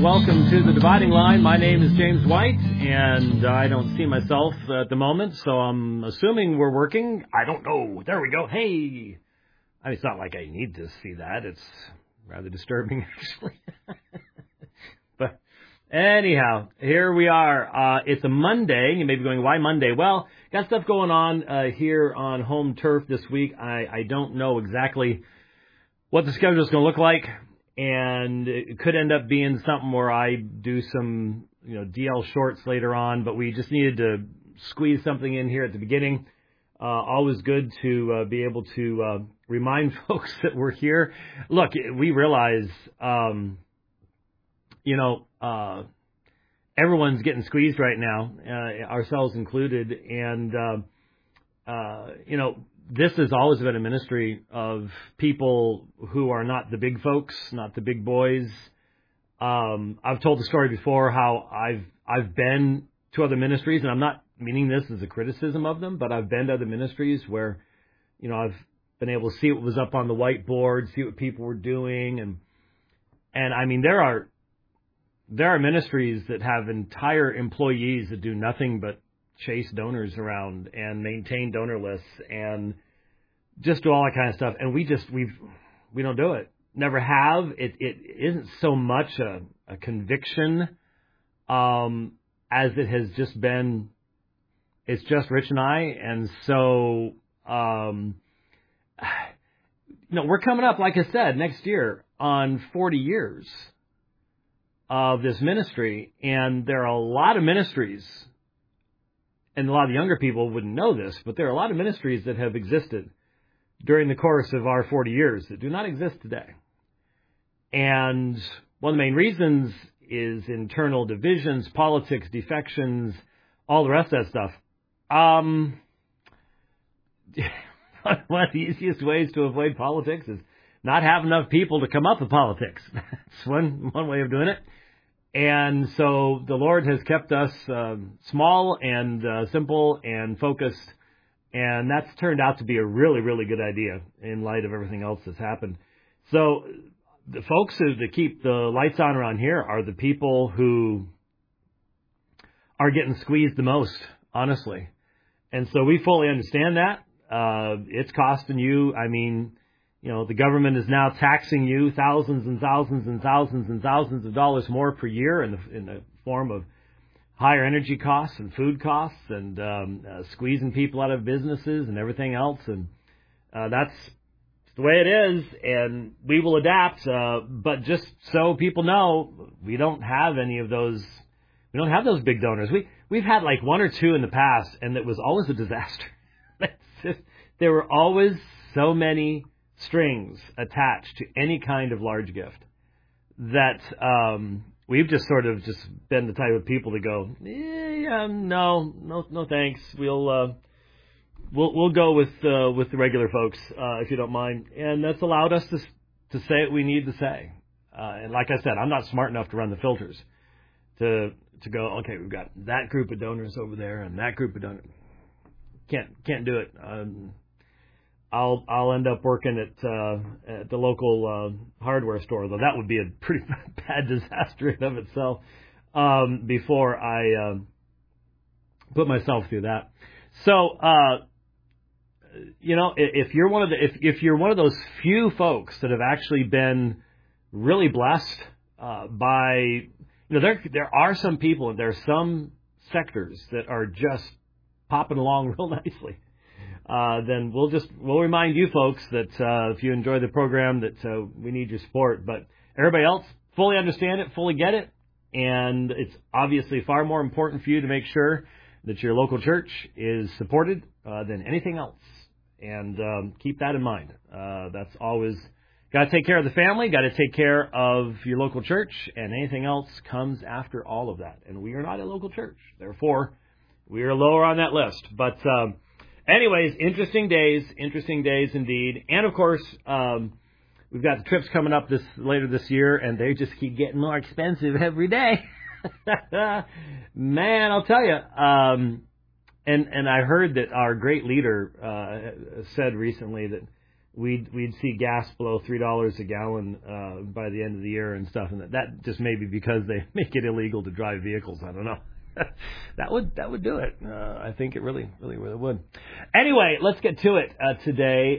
welcome to The Dividing Line. My name is James White, and I don't see myself at the moment, so I'm assuming we're working. I don't know. There we go. Hey! I mean, it's not like I need to see that. It's rather disturbing, actually. But anyhow, here we are. It's a Monday. You may be going, why Monday? Well, got stuff going on here on home turf this week. I don't know exactly what the schedule is going to look like. And it could end up being something where I do some, DL shorts later on, but we just needed to squeeze something in here at the beginning. Always good to be able to remind folks that we're here. Look, we realize, everyone's getting squeezed right now, ourselves included, and this has always been a ministry of people who are not the big folks, not the big boys. I've told the story before how I've been to other ministries, and I'm not meaning this as a criticism of them, but I've been to other ministries where, I've been able to see what was up on the whiteboard, see what people were doing, and I mean there are ministries that have entire employees that do nothing but chase donors around and maintain donor lists and just do all that kind of stuff. And we don't do it. Never have. It isn't so much a conviction, as it has just been, it's just Rich and I. And so, we're coming up, like I said, next year on 40 years of this ministry. And there are a lot of ministries, and a lot of younger people wouldn't know this, but there are a lot of ministries that have existed during the course of our 40 years that do not exist today. And one of the main reasons is internal divisions, politics, defections, all the rest of that stuff. One of the easiest ways to avoid politics is not have enough people to come up with politics. That's one way of doing it. And so the Lord has kept us small and simple and focused, and that's turned out to be a really, really good idea in light of everything else that's happened. So the folks that keep the lights on around here are the people who are getting squeezed the most, honestly. And so we fully understand that. It's costing you, the government is now taxing you thousands and thousands and thousands and thousands of dollars more per year in the form of higher energy costs and food costs and squeezing people out of businesses and everything else. And that's the way it is, and we will adapt. But just so people know, we don't have any of those. We don't have those big donors. We've had like one or two in the past, and it was always a disaster. There were always so many strings attached to any kind of large gift that we've just sort of just been the type of people to go, no thanks. We'll go with the regular folks if you don't mind, and that's allowed us to say what we need to say. And like I said, I'm not smart enough to run the filters to go, okay, we've got that group of donors over there and that group of donors. Can't do it. I'll end up working at the local hardware store, though that would be a pretty bad disaster in of itself before I put myself through that. So, if you're one of those few folks that have actually been really blessed by, there are some people and there are some sectors that are just popping along real nicely. Then we'll remind you folks that if you enjoy the program that we need your support. But everybody else fully understand it, fully get it, and it's obviously far more important for you to make sure that your local church is supported than anything else. And keep that in mind. That's always got to take care of the family, got to take care of your local church, and anything else comes after all of that. And we are not a local church, therefore we are lower on that list. But anyways, interesting days indeed. And of course, we've got the trips coming up later this year, and they just keep getting more expensive every day. Man, I'll tell you. And I heard that our great leader said recently that we'd see gas below $3 a gallon by the end of the year and stuff, and that just may be because they make it illegal to drive vehicles. I don't know. that would do it. I think it really would. Anyway, let's get to it today.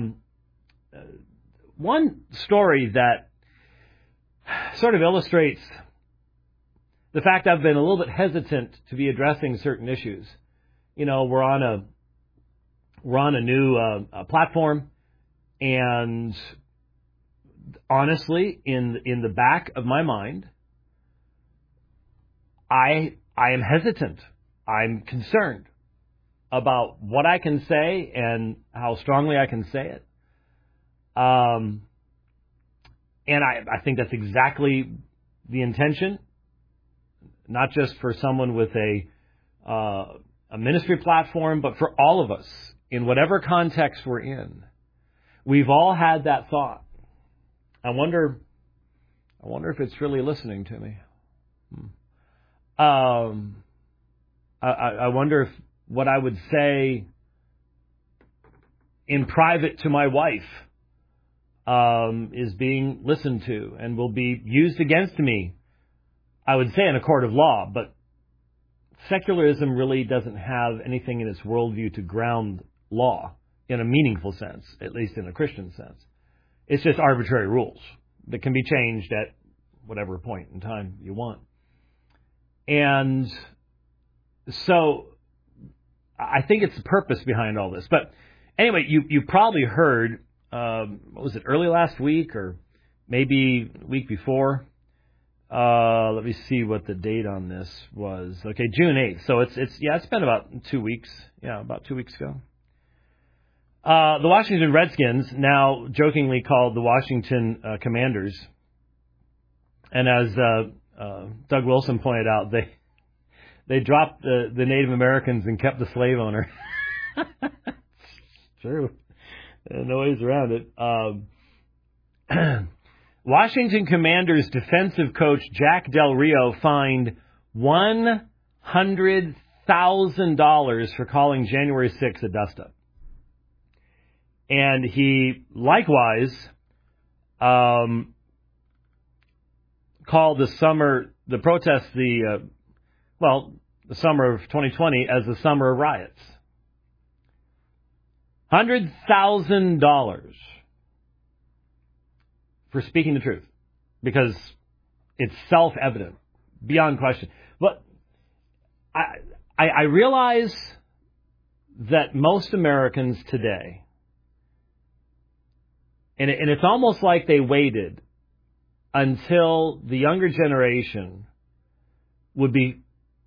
One story that sort of illustrates the fact I've been a little bit hesitant to be addressing certain issues. You know, we're on a new platform, and honestly, in the back of my mind, I am hesitant. I'm concerned about what I can say and how strongly I can say it. And I think that's exactly the intention, not just for someone with a ministry platform, but for all of us in whatever context we're in. We've all had that thought. I wonder if it's really listening to me. I wonder if what I would say in private to my wife is being listened to and will be used against me, I would say in a court of law, but secularism really doesn't have anything in its worldview to ground law in a meaningful sense, at least in a Christian sense. It's just arbitrary rules that can be changed at whatever point in time you want. And so I think it's the purpose behind all this. But anyway, you probably heard, what was it, early last week or maybe the week before? Let me see what the date on this was. Okay, June 8th. So it's been about 2 weeks. Yeah, about 2 weeks ago. The Washington Redskins, now jokingly called the Washington Commanders, and as Doug Wilson pointed out, they dropped the Native Americans and kept the slave owner. True. No ways around it. Washington Commanders defensive coach Jack Del Rio fined $100,000 for calling January 6th a dust-up. And he likewise called the summer of 2020 as the summer of riots. $100,000 for speaking the truth, because it's self-evident, beyond question. But I realize that most Americans today, and it's almost like they waited until the younger generation would be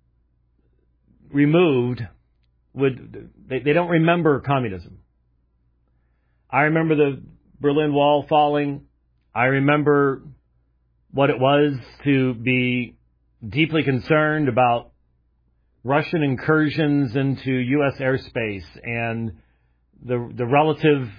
removed. They don't remember communism. I remember the Berlin Wall falling. I remember what it was to be deeply concerned about Russian incursions into U.S. airspace and the relative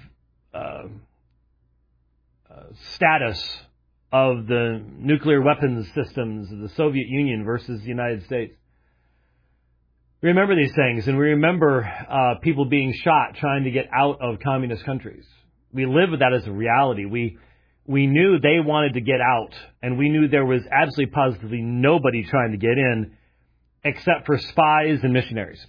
status of the nuclear weapons systems of the Soviet Union versus the United States. We remember these things, and we remember people being shot trying to get out of communist countries. We live with that as a reality. We knew they wanted to get out, and we knew there was absolutely positively nobody trying to get in except for spies and missionaries.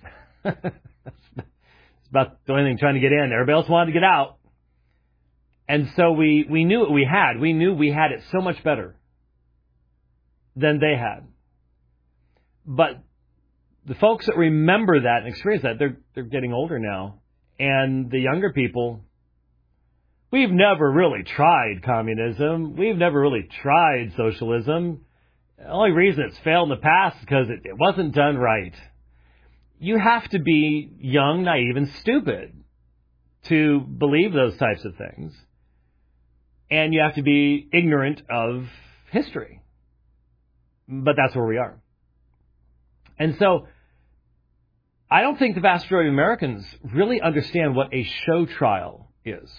It's about the only thing trying to get in. Everybody else wanted to get out. And so we knew what we had. We knew we had it so much better than they had. But the folks that remember that and experience that, they're getting older now. And the younger people, we've never really tried communism. We've never really tried socialism. The only reason it's failed in the past is because it wasn't done right. You have to be young, naive, and stupid to believe those types of things. And you have to be ignorant of history. But that's where we are. And so I don't think the vast majority of Americans really understand what a show trial is.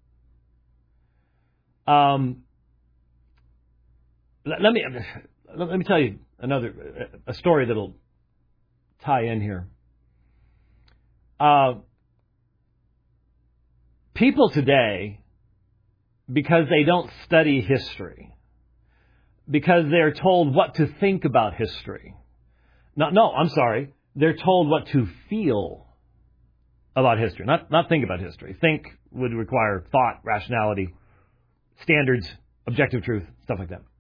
Let me tell you a story that'll tie in here. people today, because they don't study history, because they're told what to think about history. They're told what to feel about history, not think about history. Think would require thought, rationality, standards, objective truth, stuff like that.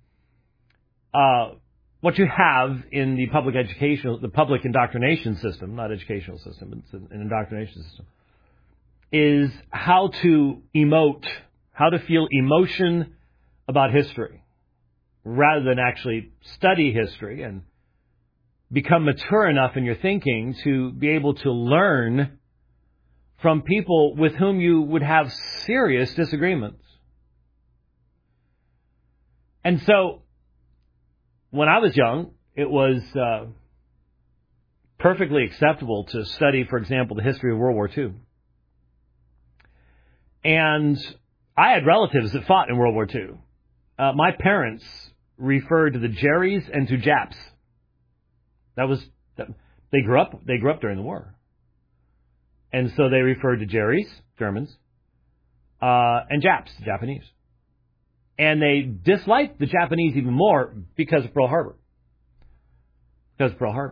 What you have in the public indoctrination system, not educational system, it's an indoctrination system, is how to emote, how to feel emotion about history, rather than actually study history and become mature enough in your thinking to be able to learn from people with whom you would have serious disagreements. And so, when I was young, it was perfectly acceptable to study, for example, the history of World War II. And I had relatives that fought in World War II. My parents referred to the Jerrys and to Japs. They grew up during the war. And so they referred to Jerrys, Germans, and Japs, Japanese. And they disliked the Japanese even more because of Pearl Harbor. They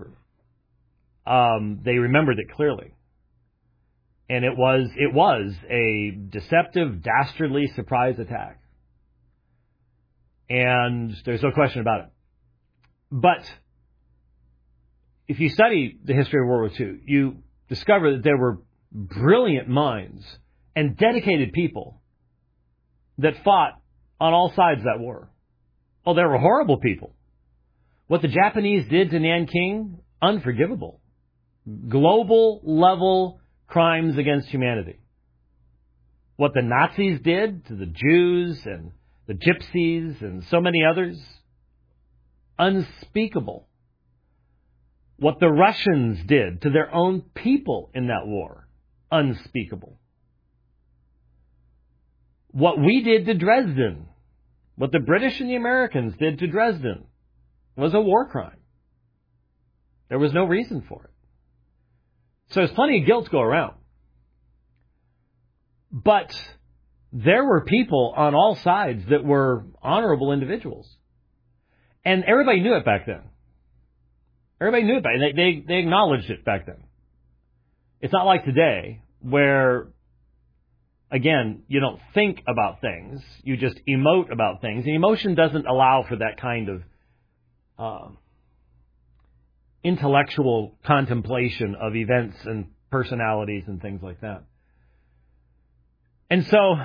remembered it clearly. And it was a deceptive, dastardly surprise attack. And there's no question about it. But if you study the history of World War II, you discover that there were brilliant minds and dedicated people that fought on all sides of that war. Oh, there were horrible people. What the Japanese did to Nanking, unforgivable. Global level crimes against humanity. What the Nazis did to the Jews and the Gypsies and so many others, unspeakable. What the Russians did to their own people in that war, unspeakable. What we did to Dresden, what the British and the Americans did to Dresden, was a war crime. There was no reason for it. So there's plenty of guilt to go around. But there were people on all sides that were honorable individuals. And everybody knew it back then. Everybody knew it back then. They acknowledged it back then. It's not like today where, again, you don't think about things. You just emote about things. And emotion doesn't allow for that kind of intellectual contemplation of events and personalities and things like that. And so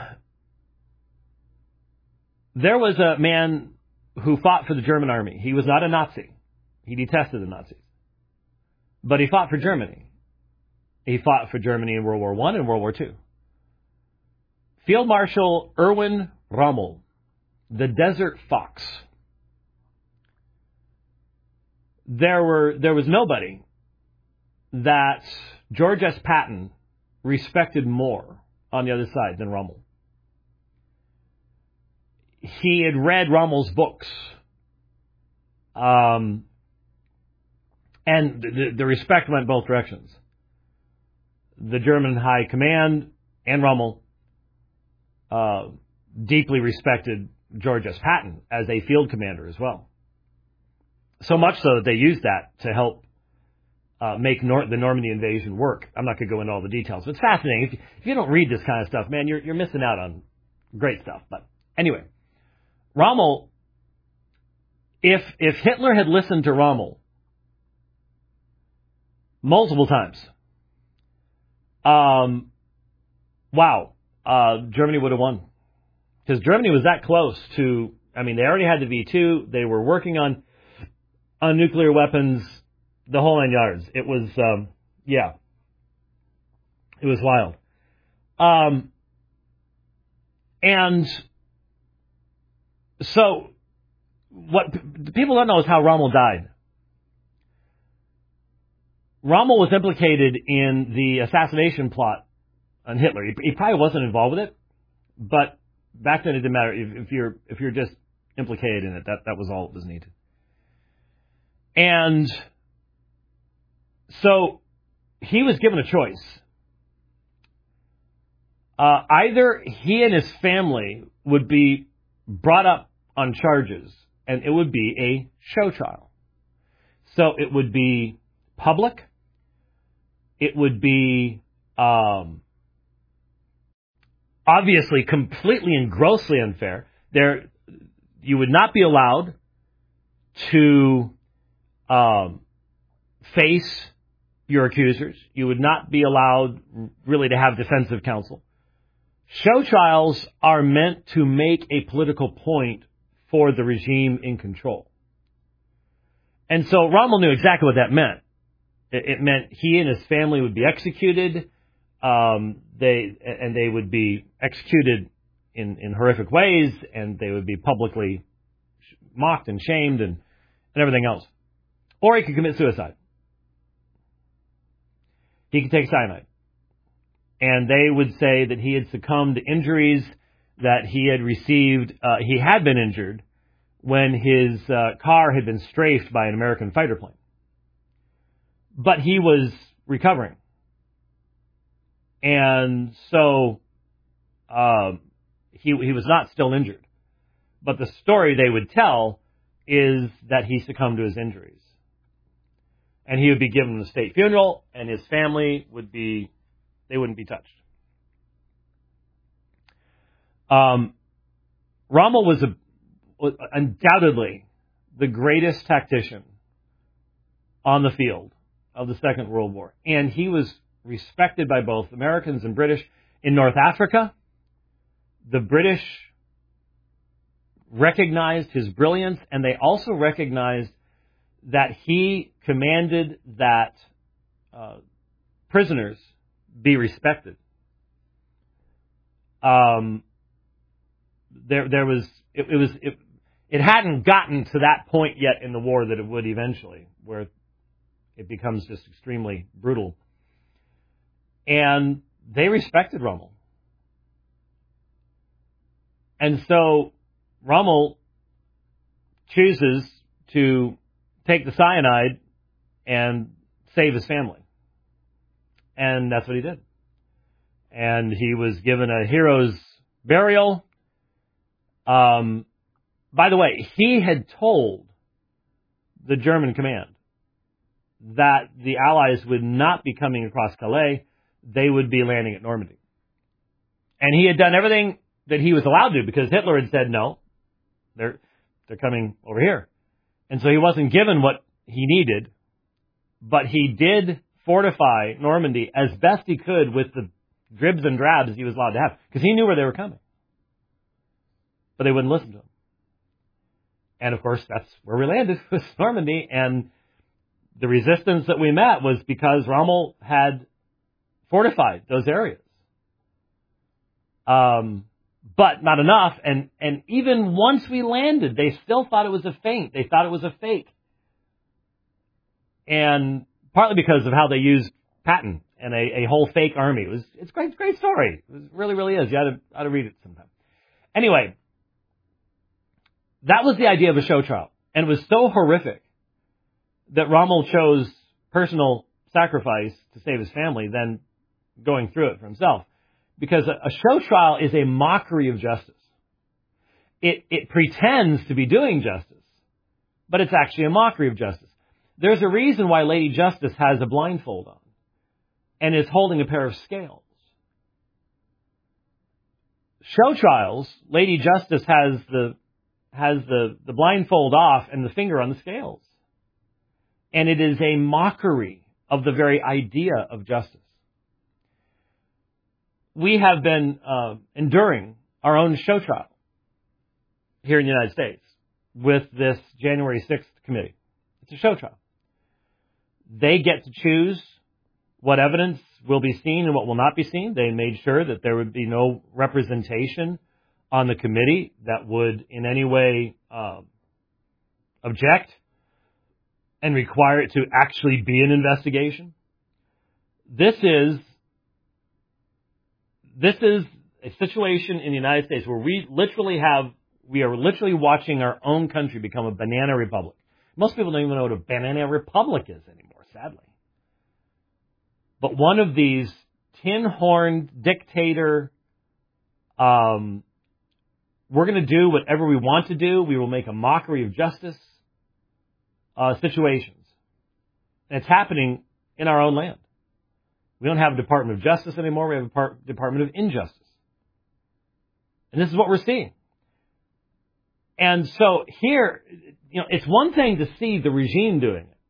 there was a man who fought for the German army. He was not a Nazi. He detested the Nazis. But he fought for Germany. He fought for Germany in World War I and World War II. Field Marshal Erwin Rommel, the Desert Fox. There was nobody that George S. Patton respected more on the other side than Rommel. He had read Rommel's books. And the respect went both directions. The German High Command and Rommel deeply respected George S. Patton as a field commander as well. So much so that they used that to help make the Normandy invasion work. I'm not going to go into all the details, but it's fascinating. If you don't read this kind of stuff, man, you're missing out on great stuff. But anyway, Rommel, if Hitler had listened to Rommel multiple times, Germany would have won. Because Germany was that close to, they already had the V2. They were working on nuclear weapons, the whole 9 yards. It was, it was wild. And so what people don't know is how Rommel died. Rommel was implicated in the assassination plot on Hitler. He probably wasn't involved with it, but back then it didn't matter. If you're just implicated in it, that was all that was needed. And so he was given a choice. either he and his family would be brought up on charges, and it would be a show trial. So it would be public. It would be obviously completely and grossly unfair. You would not be allowed to face your accusers. You would not be allowed really to have defensive counsel. Show trials are meant to make a political point for the regime in control. And so Rommel knew exactly what that meant. It meant he and his family would be executed. They would be executed in horrific ways, and they would be publicly mocked and shamed and everything else. Or he could commit suicide. He could take cyanide. And they would say that he had succumbed to injuries that he had received. He had been injured when his car had been strafed by an American fighter plane. But he was recovering. And so he was not still injured. But the story they would tell is that he succumbed to his injuries. And he would be given the state funeral, and his family wouldn't be touched. Rommel was undoubtedly the greatest tactician on the field of the Second World War. And he was respected by both Americans and British. In North Africa, the British recognized his brilliance, and they also recognized that he commanded that prisoners be respected. It hadn't gotten to that point yet in the war that it would eventually, where it becomes just extremely brutal. And they respected Rommel. And so Rommel chooses to take the cyanide and save his family. And that's what he did. And he was given a hero's burial. By the way, he had told the German command that the Allies would not be coming across Calais. They would be landing at Normandy. And he had done everything that he was allowed to, because Hitler had said, no, they're coming over here. And so he wasn't given what he needed, but he did fortify Normandy as best he could with the dribs and drabs he was allowed to have, because he knew where they were coming. But they wouldn't listen to him. And of course, that's where we landed, was Normandy. And the resistance that we met was because Rommel had fortified those areas. But not enough. And even once we landed, they still thought it was a feint. They thought it was a fake. And partly because of how they used Patton and a whole fake army. It's a great story. It really, really is. You ought to read it sometime. Anyway, that was the idea of a show trial. And it was so horrific that Rommel chose personal sacrifice to save his family than going through it for himself. Because a show trial is a mockery of justice. It pretends to be doing justice, but it's actually a mockery of justice. There's a reason why Lady Justice has a blindfold on and is holding a pair of scales. Show trials, Lady Justice has the blindfold off and the finger on the scales. And it is a mockery of the very idea of justice. We have been enduring our own show trial here in the United States with this January 6th committee. It's a show trial. They get to choose what evidence will be seen and what will not be seen. They made sure that there would be no representation on the committee that would in any way object and require it to actually be an investigation. This is a situation in the United States where we are literally watching our own country become a banana republic. Most people don't even know what a banana republic is anymore, sadly. But one of these tin-horned dictator We're going to do whatever we want to do. We will make a mockery of justice situations. And it's happening in our own land. We don't have a Department of Justice anymore. We have a Department of Injustice. And this is what we're seeing. And so here, it's one thing to see the regime doing it.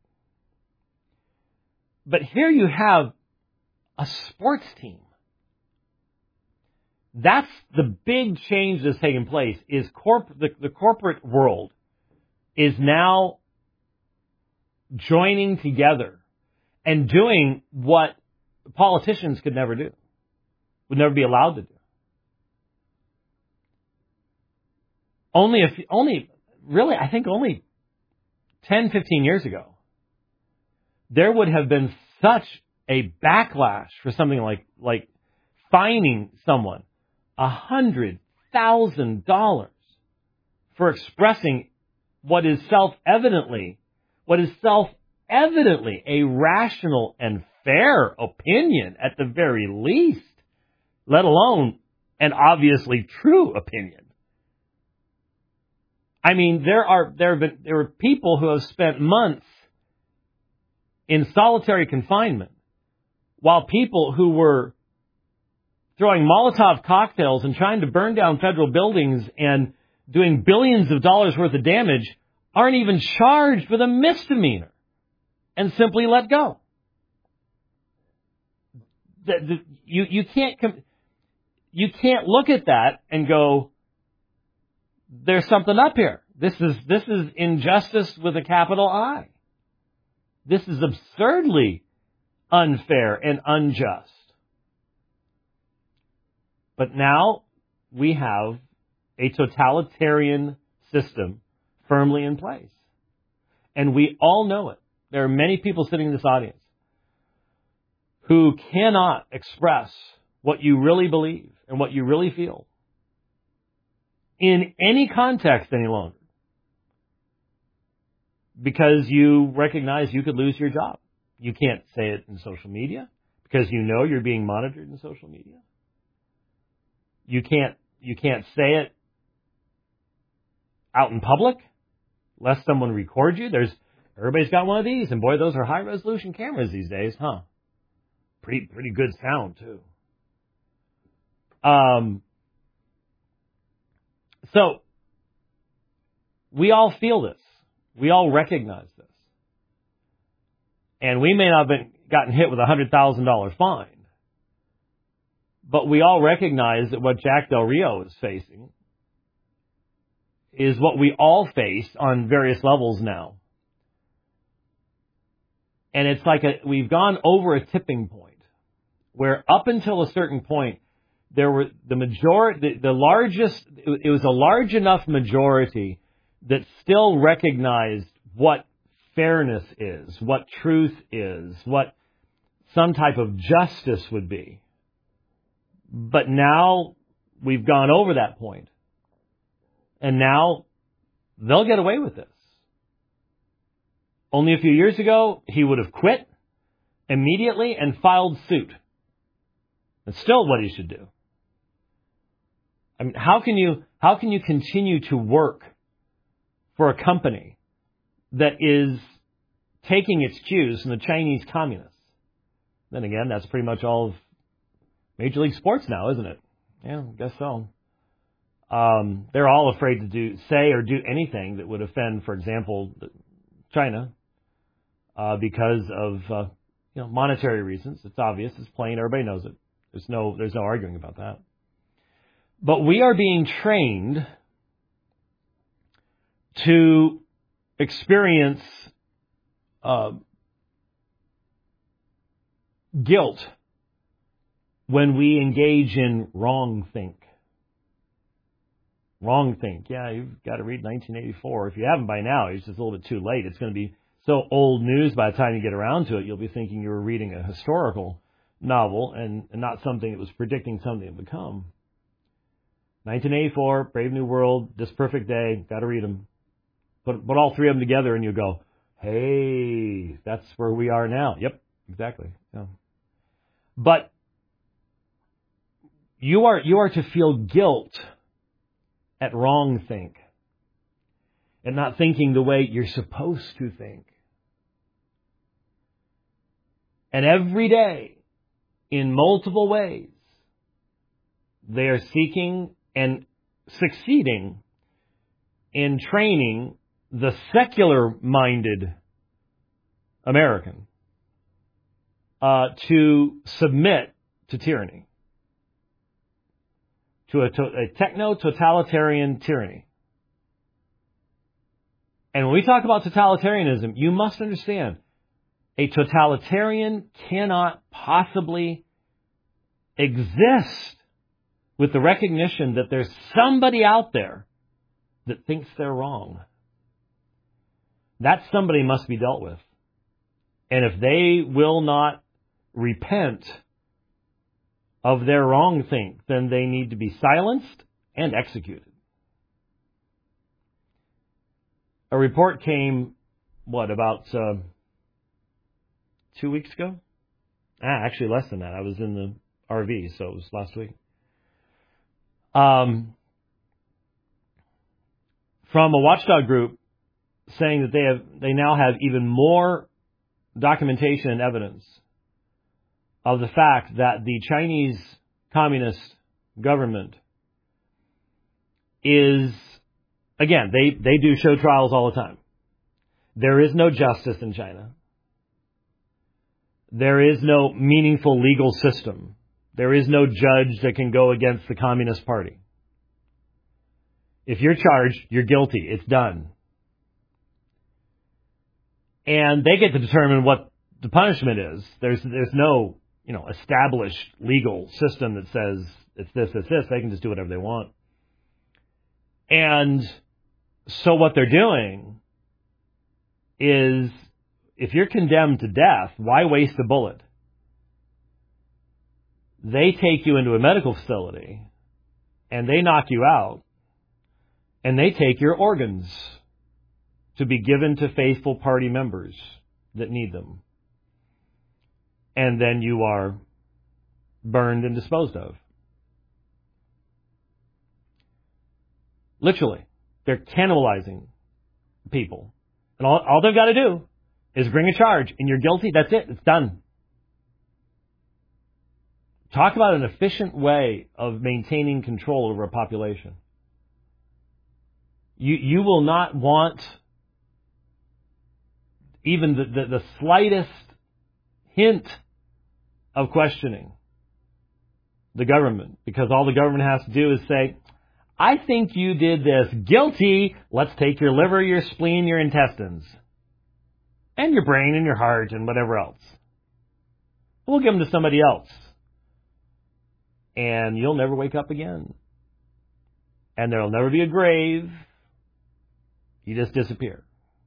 But here you have a sports team. That's the big change that's taking place, is the corporate world is now joining together and doing what politicians could never do, would never be allowed to do. Only 10, 15 years ago, there would have been such a backlash for something like fining someone $100,000 for expressing what is self-evidently a rational and fair opinion at the very least, let alone an obviously true opinion. I mean, there are people who have spent months in solitary confinement, while people who were throwing Molotov cocktails and trying to burn down federal buildings and doing billions of dollars worth of damage aren't even charged with a misdemeanor and simply let go. You can't look at that and go, there's something up here. This is injustice with a capital I. This is absurdly unfair and unjust. But now we have a totalitarian system firmly in place. And we all know it. There are many people sitting in this audience who cannot express what you really believe and what you really feel in any context any longer, because you recognize you could lose your job. You can't say it in social media because you know you're being monitored in social media. You can't say it out in public lest someone record you. Everybody's got one of these, and boy, those are high resolution cameras these days, huh? Pretty good sound too. So we all feel this. We all recognize this. And we may not have gotten hit with a $100,000 fine, but we all recognize that what Jack Del Rio is facing is what we all face on various levels now. And it's like we've gone over a tipping point where up until a certain point, there were it was a large enough majority that still recognized what fairness is, what truth is, what some type of justice would be. But now we've gone over that point. And now they'll get away with this. Only a few years ago, he would have quit immediately and filed suit. That's still what he should do. I mean, how can you continue to work for a company that is taking its cues from the Chinese communists? Then again, that's pretty much all of Major League Sports now, isn't it? Yeah, I guess so. They're all afraid to say or do anything that would offend, for example, China, because of monetary reasons. It's obvious. It's plain. Everybody knows it. There's no arguing about that. But we are being trained to experience guilt when we engage in wrong think. Wrong think. Yeah, you've got to read 1984. If you haven't by now, it's just a little bit too late. It's going to be so old news by the time you get around to it, you'll be thinking you were reading a historical novel and not something that was predicting something to become. 1984, Brave New World, This Perfect Day, got to read them. Put all three of them together and you go, hey, that's where we are now. Yep, exactly. Yeah. But You are to feel guilt at wrong think, and not thinking the way you're supposed to think. And every day, in multiple ways, they are seeking and succeeding in training the secular-minded American to submit to tyranny, to a techno-totalitarian tyranny. And when we talk about totalitarianism, you must understand, a totalitarian cannot possibly exist with the recognition that there's somebody out there that thinks they're wrong. That somebody must be dealt with. And if they will not repent of their wrong think, then they need to be silenced and executed. A report came, about 2 weeks ago? Actually less than that. I was in the RV, so it was last week. From a watchdog group saying that they now have even more documentation and evidence of the fact that the Chinese Communist government is, again, they do show trials all the time. There is no justice in China. There is no meaningful legal system. There is no judge that can go against the Communist Party. If you're charged, you're guilty. It's done. And they get to determine what the punishment is. There's no, established legal system that says it's this, it's this. They can just do whatever they want. And so what they're doing is, if you're condemned to death, why waste a bullet? They take you into a medical facility, and they knock you out, and they take your organs to be given to faithful party members that need them. And then you are burned and disposed of. Literally, they're cannibalizing people. And all they've got to do is bring a charge, and you're guilty. That's it. It's done. Talk about an efficient way of maintaining control over a population. You will not want even the slightest hint of questioning the government, because all the government has to do is say, I think you did this. Guilty. Let's take your liver, your spleen, your intestines, and your brain and your heart and whatever else. We'll give them to somebody else. And you'll never wake up again. And there'll never be a grave. You just disappear.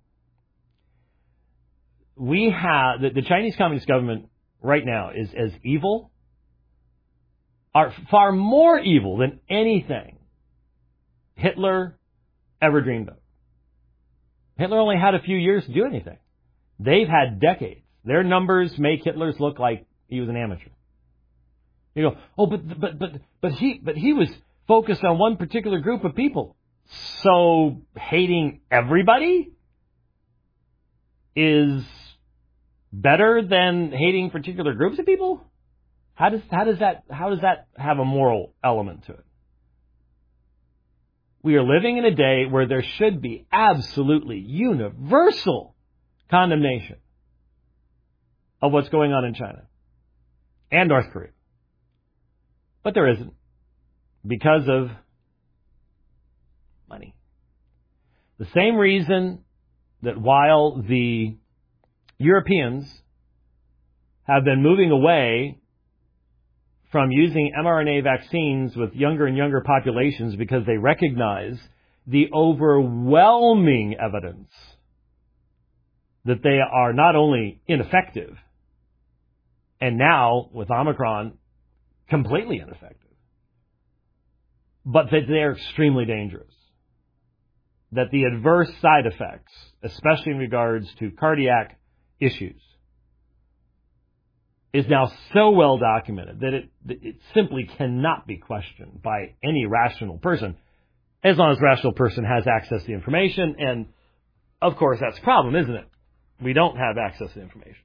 We have, the Chinese Communist government right now is as evil, are far more evil than anything Hitler ever dreamed of. Hitler only had a few years to do anything. They've had decades. Their numbers make Hitler's look like he was an amateur. You go, oh, but he was focused on one particular group of people. So hating everybody is better than hating particular groups of people? How does that have a moral element to it? We are living in a day where there should be absolutely universal condemnation of what's going on in China and North Korea. But there isn't, because of money. The same reason that while the Europeans have been moving away from using mRNA vaccines with younger and younger populations because they recognize the overwhelming evidence that they are not only ineffective, and now with Omicron, completely ineffective, but that they're extremely dangerous. That the adverse side effects, especially in regards to cardiac issues, is now so well documented that it simply cannot be questioned by any rational person, as long as a rational person has access to the information. And, of course, that's a problem, isn't it? We don't have access to the information.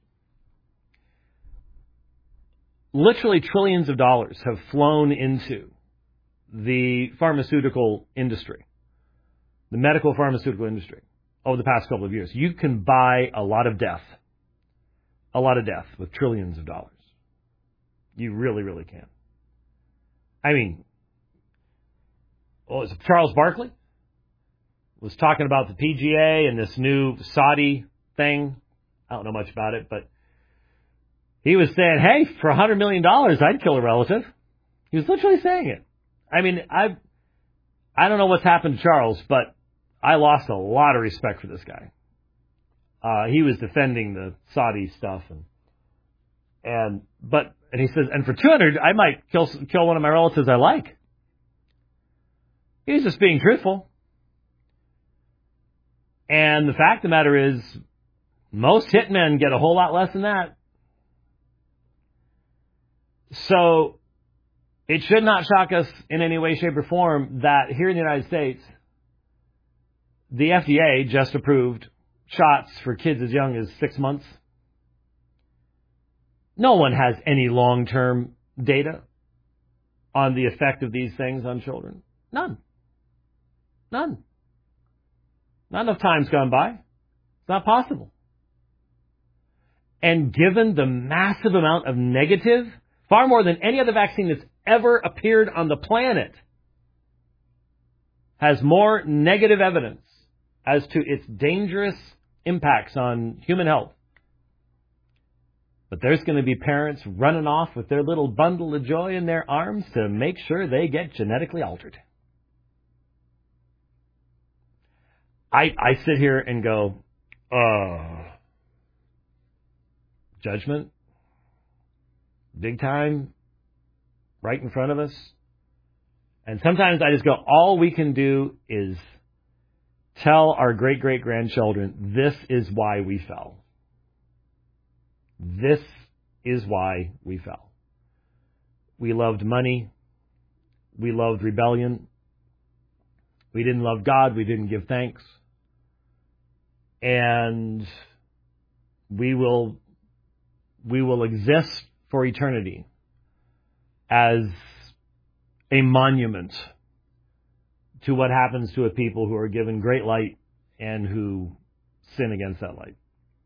Literally trillions of dollars have flown into the pharmaceutical industry, the medical pharmaceutical industry, over the past couple of years. You can buy a lot of death with trillions of dollars. You really, really can. I mean, Charles Barkley was talking about the PGA and this new Saudi thing. I don't know much about it, but he was saying, hey, for $100 million, I'd kill a relative. He was literally saying it. I mean, I don't know what's happened to Charles, but I lost a lot of respect for this guy. He was defending the Saudi stuff, and he says, and for 200, I might kill one of my relatives I like. He's just being truthful. And the fact of the matter is, most hitmen get a whole lot less than that. So it should not shock us in any way, shape, or form that here in the United States, the FDA just approved shots for kids as young as 6 months. No one has any long-term data on the effect of these things on children. None. Not enough time's gone by. It's not possible. And given the massive amount of negative, far more than any other vaccine that's ever appeared on the planet, has more negative evidence as to its dangerous impacts on human health. But there's going to be parents running off with their little bundle of joy in their arms to make sure they get genetically altered. I sit here and go, judgment, big time, right in front of us. And sometimes I just go, all we can do is tell our great-great-grandchildren, this is why we fell. This is why we fell. We loved money. We loved rebellion. We didn't love God. We didn't give thanks. And we will exist for eternity as a monument to what happens to a people who are given great light and who sin against that light.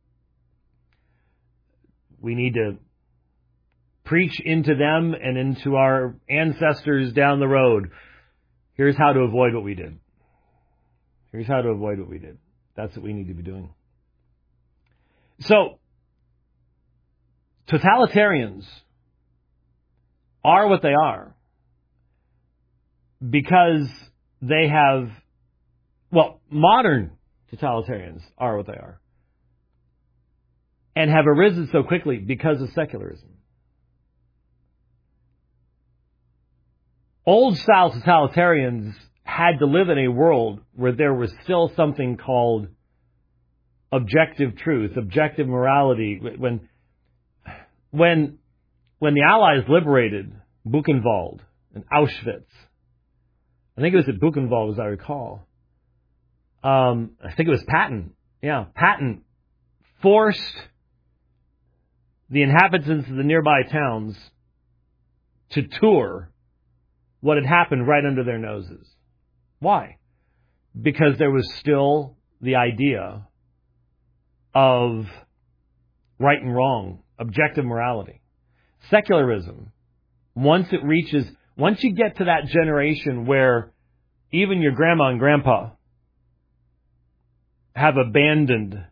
We need to preach into them and into our ancestors down the road. Here's how to avoid what we did. Here's how to avoid what we did. That's what we need to be doing. So, totalitarians are what they are because they have, modern totalitarians are what they are and have arisen so quickly because of secularism. Old-style totalitarians had to live in a world where there was still something called objective truth, objective morality. When the Allies liberated Buchenwald and Auschwitz, I think it was at Buchenwald, as I recall. I think it was Patton. Yeah, Patton forced the inhabitants of the nearby towns to tour what had happened right under their noses. Why? Because there was still the idea of right and wrong, objective morality. Secularism, once you get to that generation where even your grandma and grandpa have abandoned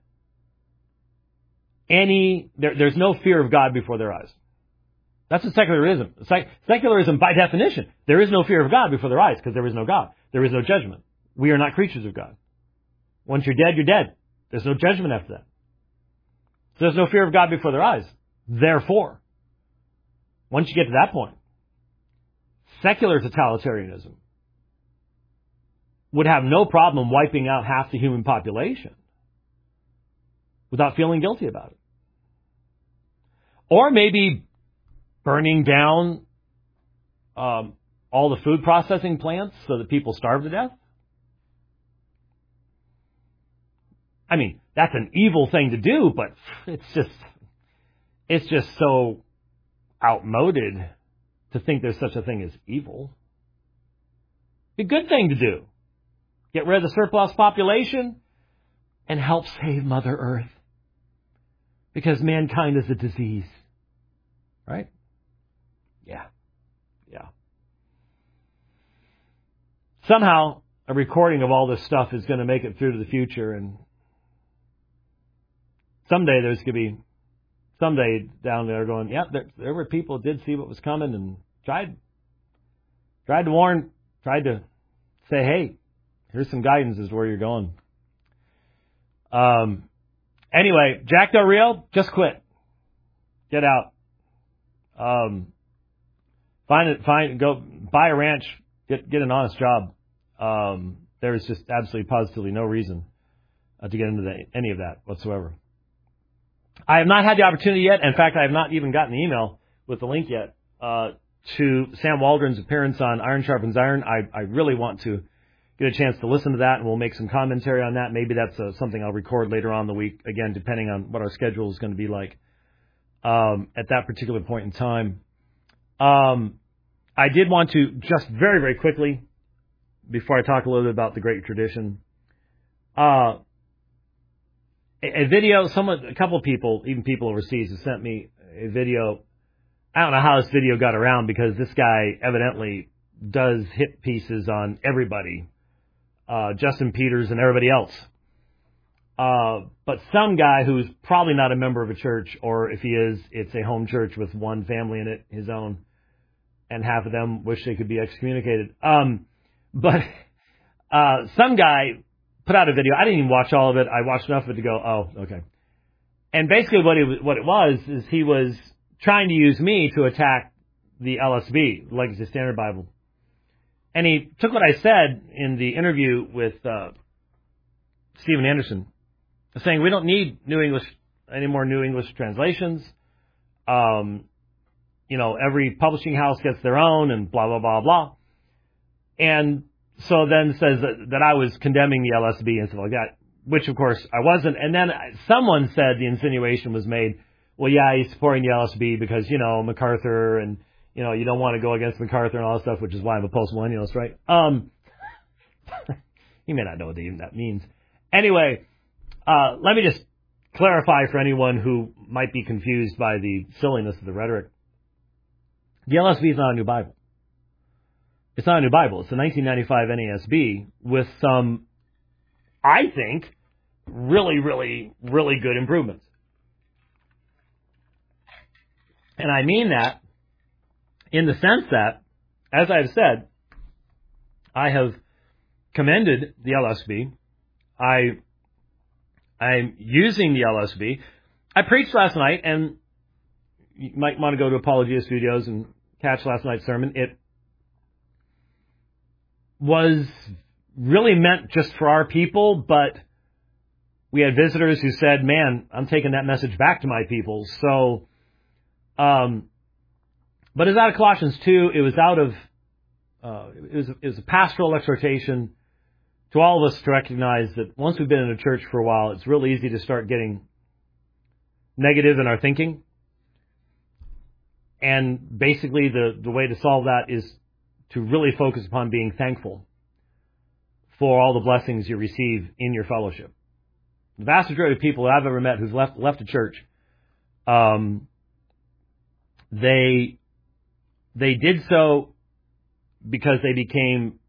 there's no fear of God before their eyes. That's what secularism. Secularism, by definition, there is no fear of God before their eyes because there is no God. There is no judgment. We are not creatures of God. Once you're dead, you're dead. There's no judgment after that. So there's no fear of God before their eyes. Therefore, once you get to that point, secular totalitarianism would have no problem wiping out half the human population without feeling guilty about it. Or maybe burning down all the food processing plants so that people starve to death. I mean, that's an evil thing to do, but it's just so outmoded to think there's such a thing as evil. It's a good thing to do. Get rid of the surplus population and help save Mother Earth. Because mankind is a disease. Right? Yeah. Somehow, a recording of all this stuff is going to make it through to the future, and someday there's going to be somebody down there going, yeah, there were people who did see what was coming and tried to warn, tried to say, hey, here's some guidance as to where you're going. Anyway, Jack Del Rio, just quit. Get out. Go buy a ranch, get an honest job. There's just absolutely positively no reason to get into any of that whatsoever. I have not had the opportunity yet. In fact, I have not even gotten the email with the link yet to Sam Waldron's appearance on Iron Sharpens Iron. I really want to get a chance to listen to that, and we'll make some commentary on that. Maybe that's something I'll record later on in the week, again, depending on what our schedule is going to be like at that particular point in time. I did want to just very, very quickly, before I talk a little bit about the Great Tradition, a video, a couple of people, even people overseas, have sent me a video. I don't know how this video got around, because this guy evidently does hit pieces on everybody, Justin Peters and everybody else. But some guy who's probably not a member of a church, or if he is, it's a home church with one family in it, his own, and half of them wish they could be excommunicated. But some guy put out a video. I didn't even watch all of it. I watched enough of it to go, oh, okay. And basically what it was is he was trying to use me to attack the LSB, Legacy Standard Bible. And he took what I said in the interview with Stephen Anderson, saying we don't need any more New English translations. Every publishing house gets their own, and blah, blah, blah, blah. And so then says that I was condemning the LSB and stuff like that, which, of course, I wasn't. And then someone said, the insinuation was made, well, yeah, he's supporting the LSB because, MacArthur, and, you don't want to go against MacArthur and all that stuff, which is why I'm a post-millennialist, right? You may not know what that means. Anyway, let me just clarify for anyone who might be confused by the silliness of the rhetoric. The LSB is not a new Bible. It's not a new Bible. It's the 1995 NASB with some, I think, really, really, really good improvements. And I mean that in the sense that, as I've said, I have commended the LSB. I'm using the LSB. I preached last night, and you might want to go to Apologia Studios and catch last night's sermon. It was really meant just for our people, but we had visitors who said, man, I'm taking that message back to my people. So, but it's out of Colossians 2. It was out of, it was a pastoral exhortation to all of us to recognize that once we've been in a church for a while, it's real easy to start getting negative in our thinking. And basically the way to solve that is to really focus upon being thankful for all the blessings you receive in your fellowship. The vast majority of people that I've ever met who've left a church, they did so because they became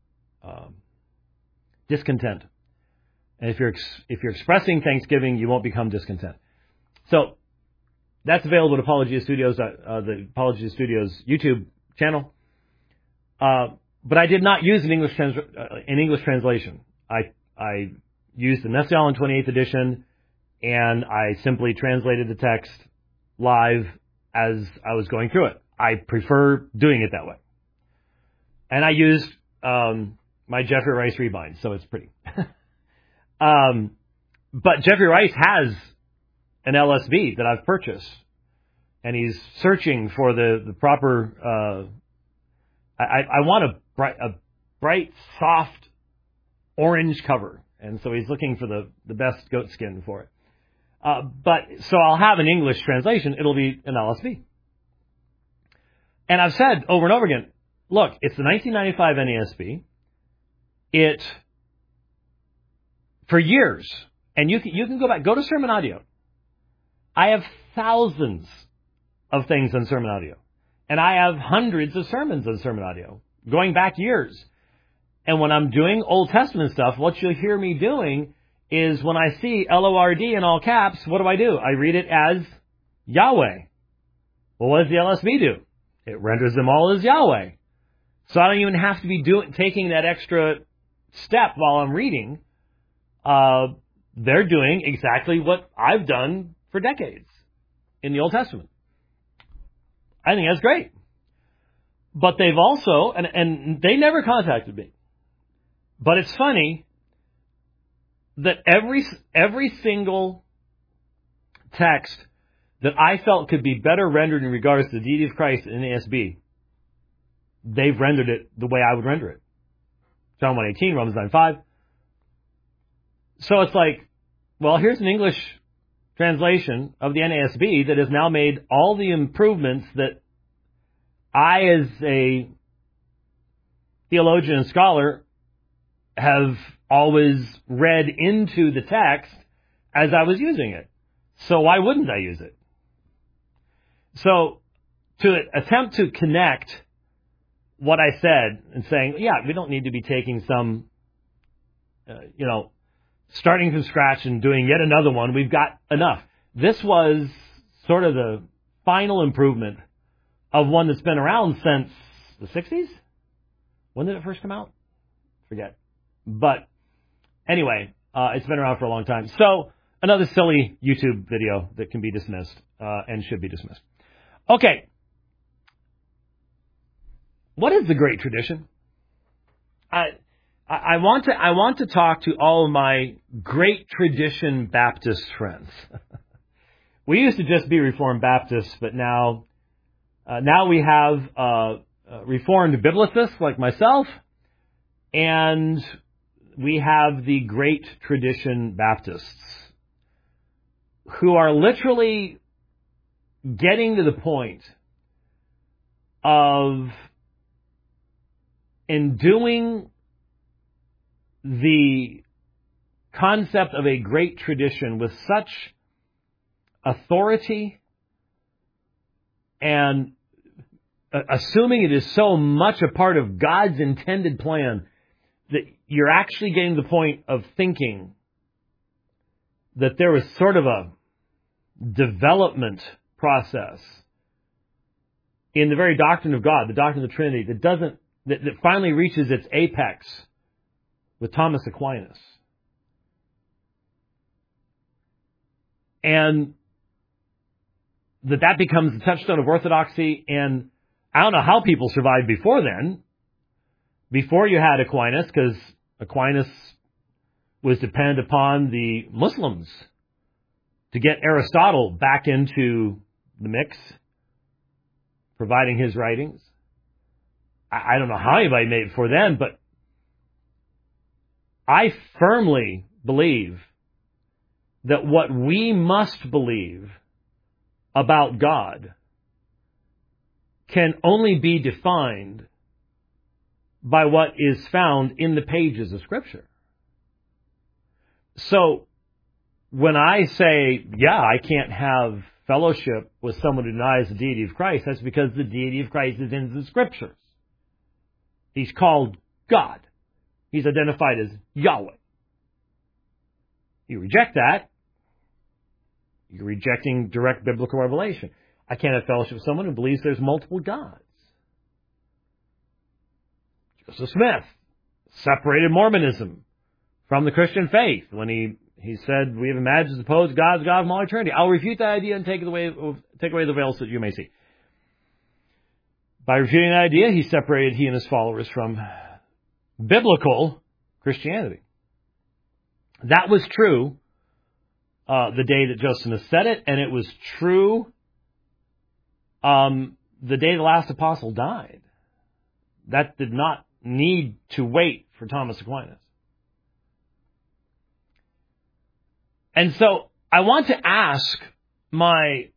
discontent. And if you're expressing thanksgiving, you won't become discontent. So that's available at Apologia Studios, the Apologia Studios YouTube channel. But I did not use an English translation. I used the Message Allen 28th edition, and I simply translated the text live as I was going through it. I prefer doing it that way. And I used my Jeffrey Rice rebind, so it's pretty. But Jeffrey Rice has an LSB that I've purchased and he's searching for the proper. I want a bright, soft orange cover, and so he's looking for the best goat skin for it. But so I'll have an English translation. It'll be an LSB. And I've said over and over again, look, it's the 1995 NASB. It, for years, and you can go to Sermon Audio. I have thousands of things on Sermon Audio. And I have hundreds of sermons on Sermon Audio, going back years. And when I'm doing Old Testament stuff, what you'll hear me doing is when I see LORD in all caps, what do? I read it as Yahweh. Well, what does the LSB do? It renders them all as Yahweh. So I don't even have to be taking that extra step while I'm reading. They're doing exactly what I've done for decades in the Old Testament. I think that's great. But they've also, and they never contacted me, but it's funny that every single text that I felt could be better rendered in regards to the deity of Christ in NASB, they've rendered it the way I would render it. John 1:18, Romans 9:5. So it's like, well, here's an English translation of the NASB that has now made all the improvements that I, as a theologian and scholar, have always read into the text as I was using it. So why wouldn't I use it? So to attempt to connect what I said and saying, yeah, we don't need to be taking some, starting from scratch and doing yet another one. We've got enough. This was sort of the final improvement of one that's been around since the 60s. When did it first come out? Forget. But anyway, it's been around for a long time. So another silly YouTube video that can be dismissed and should be dismissed. Okay. What is the Great Tradition? I want to talk to all of my Great Tradition Baptist friends. We used to just be Reformed Baptists, but now we have Reformed Biblicists like myself, and we have the Great Tradition Baptists, who are literally getting to the point of enduing the concept of a great tradition with such authority and assuming it is so much a part of God's intended plan that you're actually getting to the point of thinking that there was sort of a development process in the very doctrine of God, the doctrine of the Trinity, that finally reaches its apex with Thomas Aquinas. And that becomes the touchstone of orthodoxy, and I don't know how people survived before then, before you had Aquinas, because Aquinas was dependent upon the Muslims to get Aristotle back into the mix, providing his writings. I don't know how anybody made it before then, but I firmly believe that what we must believe about God can only be defined by what is found in the pages of Scripture. So when I say, yeah, I can't have fellowship with someone who denies the deity of Christ, that's because the deity of Christ is in the Scriptures. He's called God. He's identified as Yahweh. You reject that, you're rejecting direct biblical revelation. I can't have fellowship with someone who believes there's multiple gods. Joseph Smith separated Mormonism from the Christian faith when he said, we have imagined supposed God's God of all eternity. I'll refute that idea and take away the veils that you may see. By refuting that idea, he and his followers from biblical Christianity. That was true the day that Joseph Smith said it, and it was true the day the last apostle died. That did not need to wait for Thomas Aquinas. And so I want to ask my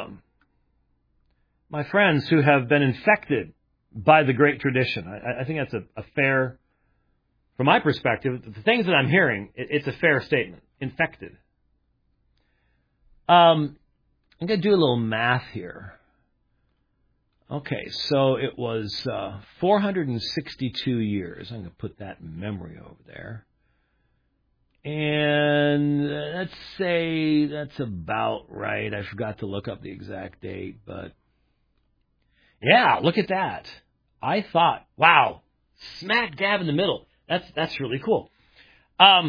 friends who have been infected by the great tradition. I think that's a fair, from my perspective, the things that I'm hearing, it's a fair statement. Infected. I'm going to do a little math here. Okay, so it was 462 years. I'm going to put that in memory over there. And let's say that's about right. I forgot to look up the exact date, but yeah, look at that. I thought, wow, smack dab in the middle. That's really cool. I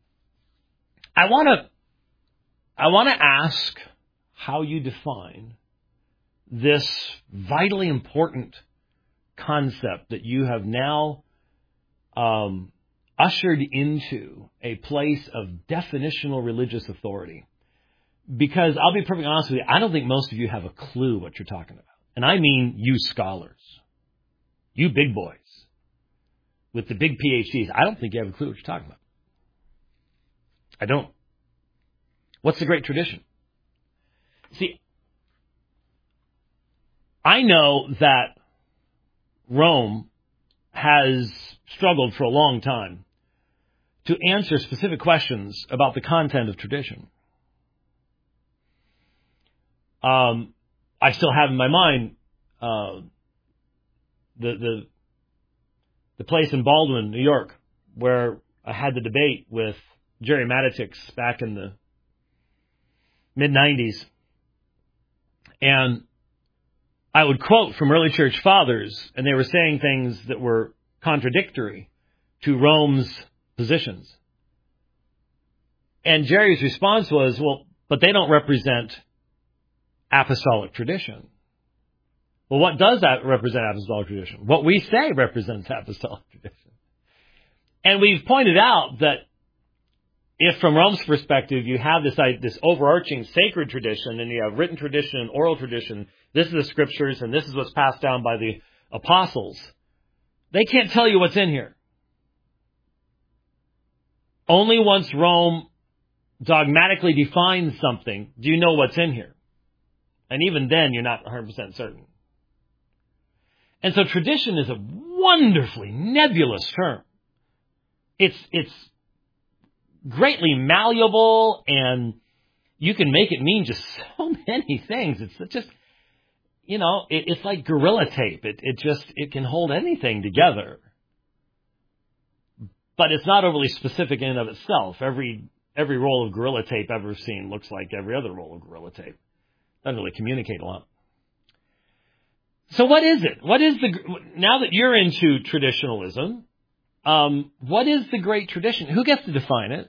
want to ask how you define this vitally important concept that you have now ushered into a place of definitional religious authority. Because I'll be perfectly honest with you, I don't think most of you have a clue what you're talking about. And I mean you scholars, you big boys with the big PhDs. I don't think you have a clue what you're talking about. I don't. What's the great tradition? See, I know that Rome has struggled for a long time to answer specific questions about the content of tradition. I still have in my mind the place in Baldwin, New York, where I had the debate with Jerry Matitix back in the mid-'90s. And I would quote from early church fathers, and they were saying things that were contradictory to Rome's positions. And Jerry's response was, well, but they don't represent apostolic tradition. Well, what does that represent apostolic tradition? What we say represents apostolic tradition. And we've pointed out that if from Rome's perspective you have this overarching sacred tradition and you have written tradition and oral tradition, this is the scriptures and this is what's passed down by the apostles, they can't tell you what's in here. Only once Rome dogmatically defines something do you know what's in here. And even then you're not 100% certain. And so tradition is a wonderfully nebulous term. It's greatly malleable, and you can make it mean just so many things. It's just, it's like Gorilla Tape. It can hold anything together. But it's not overly specific in and of itself. Every roll of Gorilla Tape ever seen looks like every other roll of Gorilla Tape. Doesn't really communicate a lot. So what is it? Now that you're into traditionalism, what is the great tradition? Who gets to define it?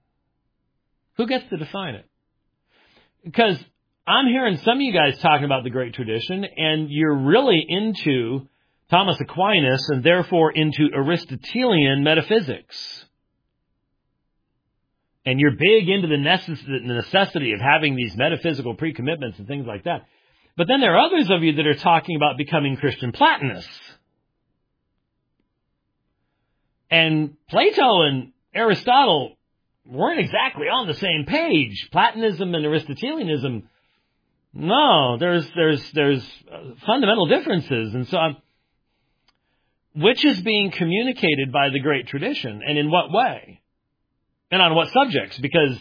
Because I'm hearing some of you guys talking about the great tradition, and you're really into Thomas Aquinas and therefore into Aristotelian metaphysics. And you're big into the necessity of having these metaphysical pre-commitments and things like that. But then there are others of you that are talking about becoming Christian Platonists. And Plato and Aristotle weren't exactly on the same page. Platonism and Aristotelianism, no, there's fundamental differences. And so which is being communicated by the great tradition, and in what way? And on what subjects? Because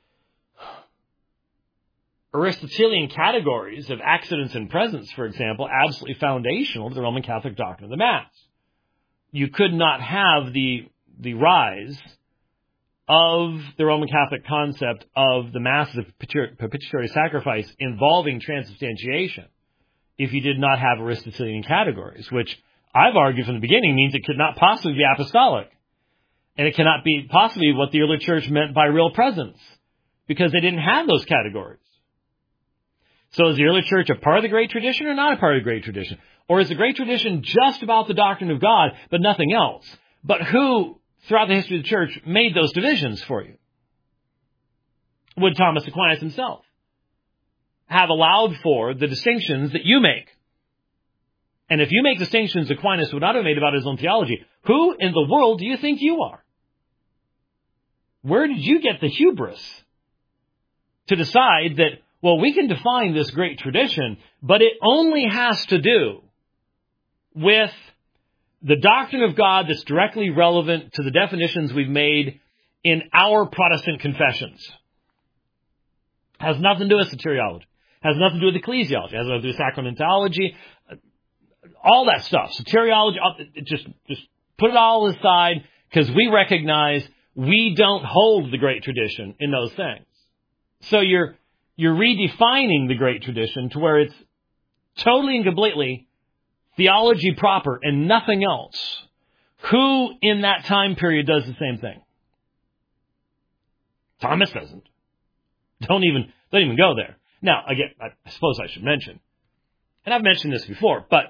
Aristotelian categories of accidents and presence, for example, absolutely foundational to the Roman Catholic doctrine of the Mass. You could not have the rise of the Roman Catholic concept of the Mass of propitiatory sacrifice involving transubstantiation if you did not have Aristotelian categories, which I've argued from the beginning means it could not possibly be apostolic. And it cannot be possibly what the early church meant by real presence, because they didn't have those categories. So is the early church a part of the great tradition or not a part of the great tradition? Or is the great tradition just about the doctrine of God, but nothing else? But who, throughout the history of the church, made those divisions for you? Would Thomas Aquinas himself have allowed for the distinctions that you make. And if you make distinctions Aquinas would not have made about his own theology, who in the world do you think you are? Where did you get the hubris to decide that, well, we can define this great tradition, but it only has to do with the doctrine of God that's directly relevant to the definitions we've made in our Protestant confessions? Has nothing to do with soteriology. Has nothing to do with ecclesiology. Has nothing to do with sacramentology. All that stuff. Soteriology, just put it all aside, because we recognize we don't hold the great tradition in those things. So you're redefining the great tradition to where it's totally and completely theology proper and nothing else. Who in that time period does the same thing? Thomas doesn't. Don't even go there. Now, again, I suppose I should mention, and I've mentioned this before, but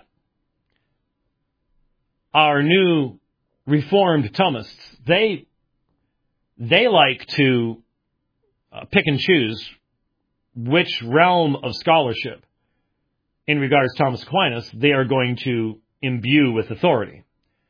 our new Reformed Thomists, they like to pick and choose which realm of scholarship in regards to Thomas Aquinas they are going to imbue with authority,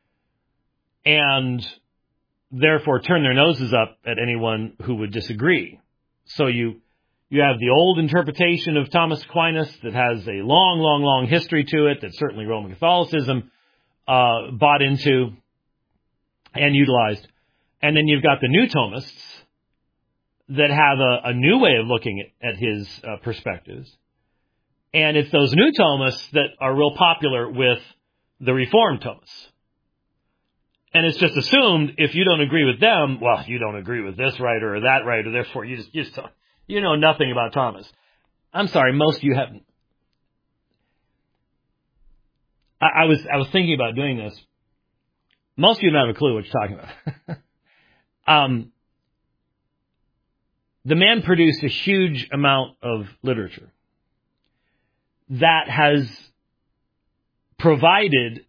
and therefore turn their noses up at anyone who would disagree. So you have the old interpretation of Thomas Aquinas that has a long history to it that certainly Roman Catholicism bought into and utilized. And then you've got the new Thomists that have a new way of looking at his perspectives. And it's those new Thomists that are real popular with the Reformed Thomists. And it's just assumed if you don't agree with them, well, you don't agree with this writer or that writer, therefore you just you know nothing about Thomas. I'm sorry, most of you haven't. I was thinking about doing this. Most of you don't have a clue what you're talking about. The man produced a huge amount of literature that has provided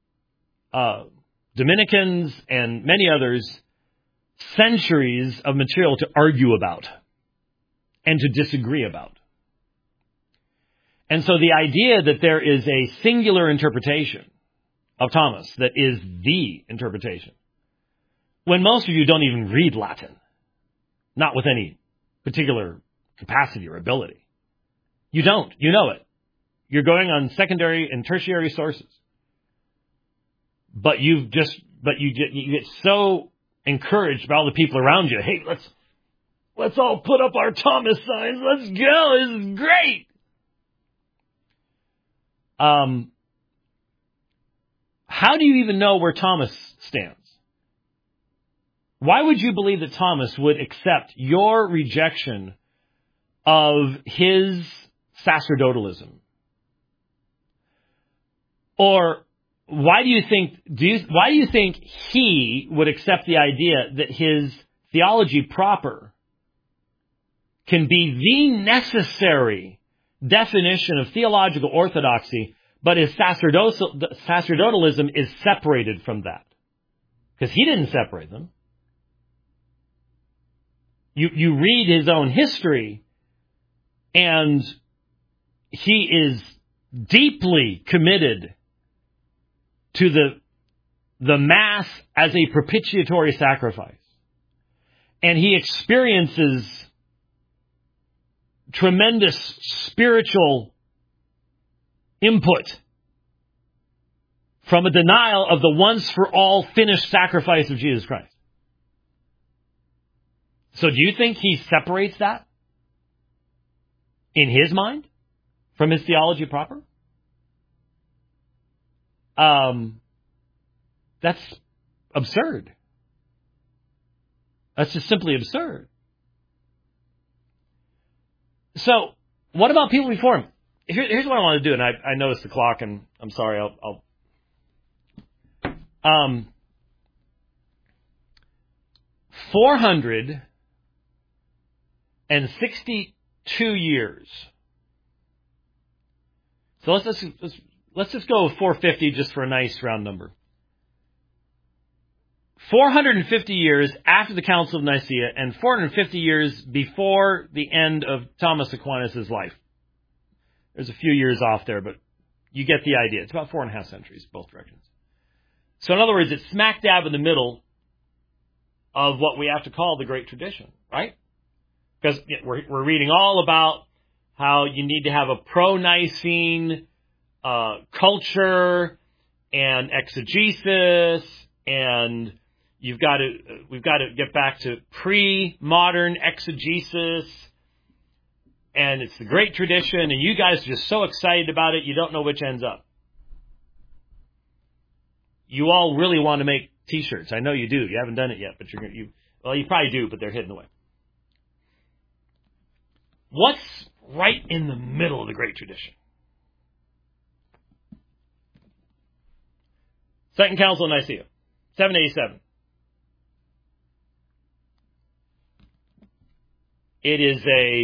Dominicans and many others centuries of material to argue about and to disagree about. And so the idea that there is a singular interpretation of Thomas that is the interpretation, when most of you don't even read Latin, not with any particular capacity or ability. You don't. You know it. You're going on secondary and tertiary sources. But you get so encouraged by all the people around you. Hey, let's all put up our Thomas signs. Let's go. This is great. How do you even know where Thomas stands? Why would you believe that Thomas would accept your rejection of his sacerdotalism? Or why do you think he would accept the idea that his theology proper can be the necessary definition of theological orthodoxy, but his sacerdotalism is separated from that? Because he didn't separate them. You read his own history, and he is deeply committed to the Mass as a propitiatory sacrifice. And he experiences tremendous spiritual input from a denial of the once-for-all finished sacrifice of Jesus Christ. So do you think he separates that in his mind from his theology proper? That's absurd. That's just simply absurd. So, what about people before him? Here's what I want to do, and I noticed the clock, and I'm sorry, I'll 462 years. So let's just go with 450 just for a nice round number. 450 years after the Council of Nicaea and 450 years before the end of Thomas Aquinas' life. There's a few years off there, but you get the idea. It's about 4.5 centuries, both directions. So in other words, it's smack dab in the middle of what we have to call the Great Tradition, right? Because we're reading all about how you need to have a pro-Nicene culture and exegesis, and we've got to get back to pre-modern exegesis, and it's the Great Tradition, and you guys are just so excited about it, you don't know which ends up. You all really want to make T-shirts. I know you do. You haven't done it yet, but you probably do, but they're hidden away. What's right in the middle of the Great Tradition? Second Council of Nicaea, 787. It is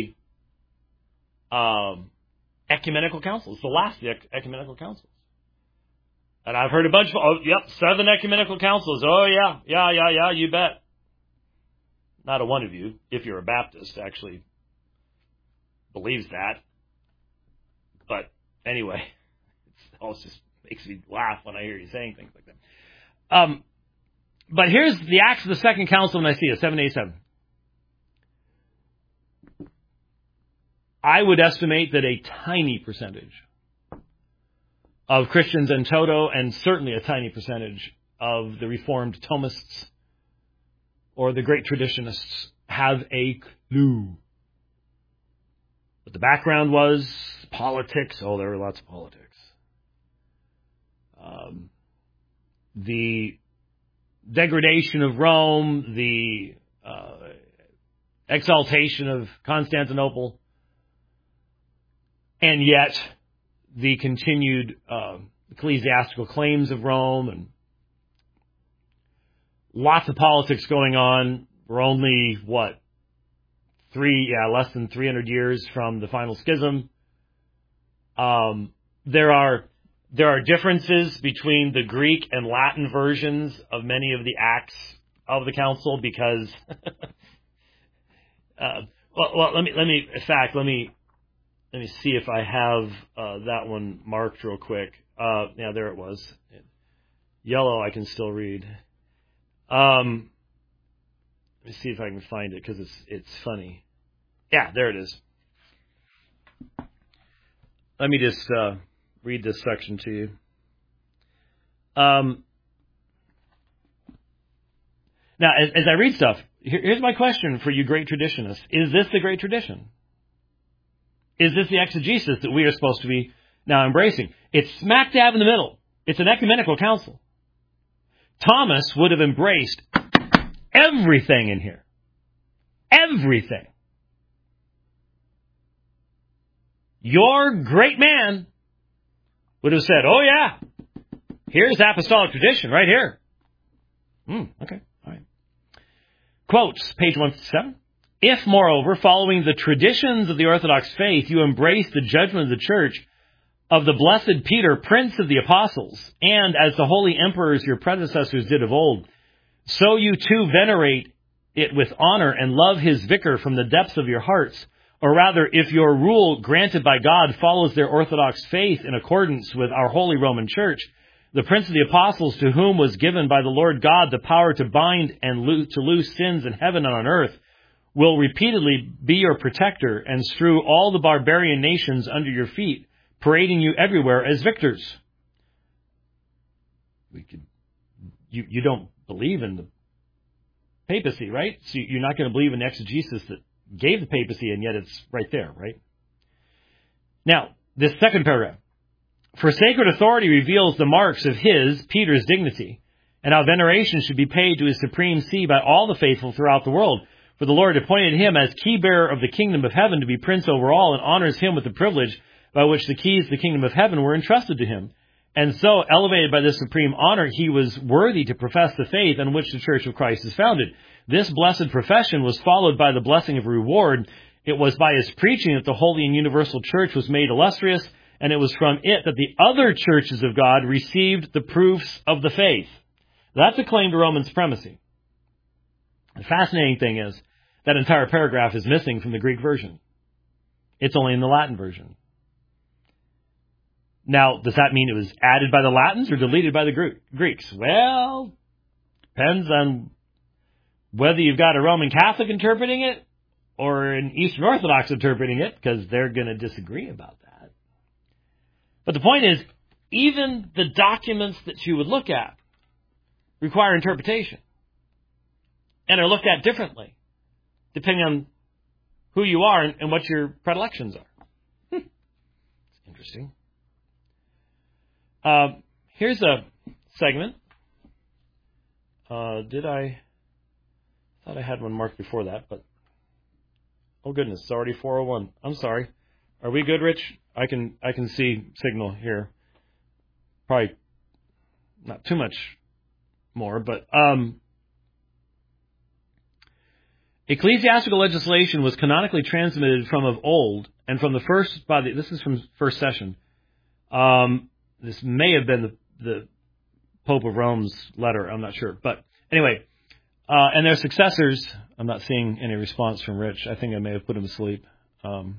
a ecumenical council. It's the last of the ecumenical councils. And I've heard a bunch of, 7 ecumenical councils. Oh, yeah, you bet. Not a one of you, if you're a Baptist, actually believes that. But anyway, it always just makes me laugh when I hear you saying things like that. But here's the Acts of the Second Council of Nicaea, 787. I would estimate that a tiny percentage of Christians in toto, and certainly a tiny percentage of the Reformed Thomists or the Great Traditionists, have a clue. But the background was politics. Oh, there were lots of politics. The degradation of Rome, the exaltation of Constantinople, and yet the continued ecclesiastical claims of Rome, and lots of politics going on. We're only, less than 300 years from the final schism. There are differences between the Greek and Latin versions of many of the acts of the council because, let me see if I have that one marked real quick. Yeah, there it was. Yellow, I can still read. Let me see if I can find it because it's funny. Yeah, there it is. Let me just read this section to you. Now, as I read stuff, here's my question for you great traditionists. Is this the Great Tradition? Is this the exegesis that we are supposed to be now embracing? It's smack dab in the middle. It's an ecumenical council. Thomas would have embraced everything in here. Everything. Your great man would have said, oh yeah, here's apostolic tradition right here. Okay, all right. Quotes, page 157. If, moreover, following the traditions of the Orthodox faith, you embrace the judgment of the Church of the blessed Peter, Prince of the Apostles, and as the holy emperors your predecessors did of old, so you too venerate it with honor and love his vicar from the depths of your hearts, or rather, if your rule granted by God follows their Orthodox faith in accordance with our holy Roman Church, the Prince of the Apostles, to whom was given by the Lord God the power to bind and to loose sins in heaven and on earth, will repeatedly be your protector and strew all the barbarian nations under your feet, parading you everywhere as victors. You don't believe in the papacy, right? So you're not going to believe in the exegesis that gave the papacy, and yet it's right there, right? Now, this second paragraph. For sacred authority reveals the marks of Peter's dignity, and how veneration should be paid to his supreme see by all the faithful throughout the world. For the Lord appointed him as key bearer of the kingdom of heaven to be prince over all, and honors him with the privilege by which the keys of the kingdom of heaven were entrusted to him. And so, elevated by this supreme honor, he was worthy to profess the faith on which the Church of Christ is founded. This blessed profession was followed by the blessing of reward. It was by his preaching that the holy and universal church was made illustrious, and it was from it that the other churches of God received the proofs of the faith. That's a claim to Roman supremacy. The fascinating thing is that entire paragraph is missing from the Greek version. It's only in the Latin version. Now, does that mean it was added by the Latins or deleted by the Greeks? Well, depends on whether you've got a Roman Catholic interpreting it or an Eastern Orthodox interpreting it, because they're going to disagree about that. But the point is, even the documents that you would look at require interpretation and are looked at differently depending on who you are and what your predilections are. It's interesting. Here's a segment. I thought I had one marked before that, but oh goodness, it's already 4:01. I'm sorry. Are we good, Rich? I can see signal here. Probably not too much more, but ecclesiastical legislation was canonically transmitted from of old and from the first this is from first session. This may have been the Pope of Rome's letter. I'm not sure, but anyway. And their successors, I'm not seeing any response from Rich. I think I may have put him asleep. And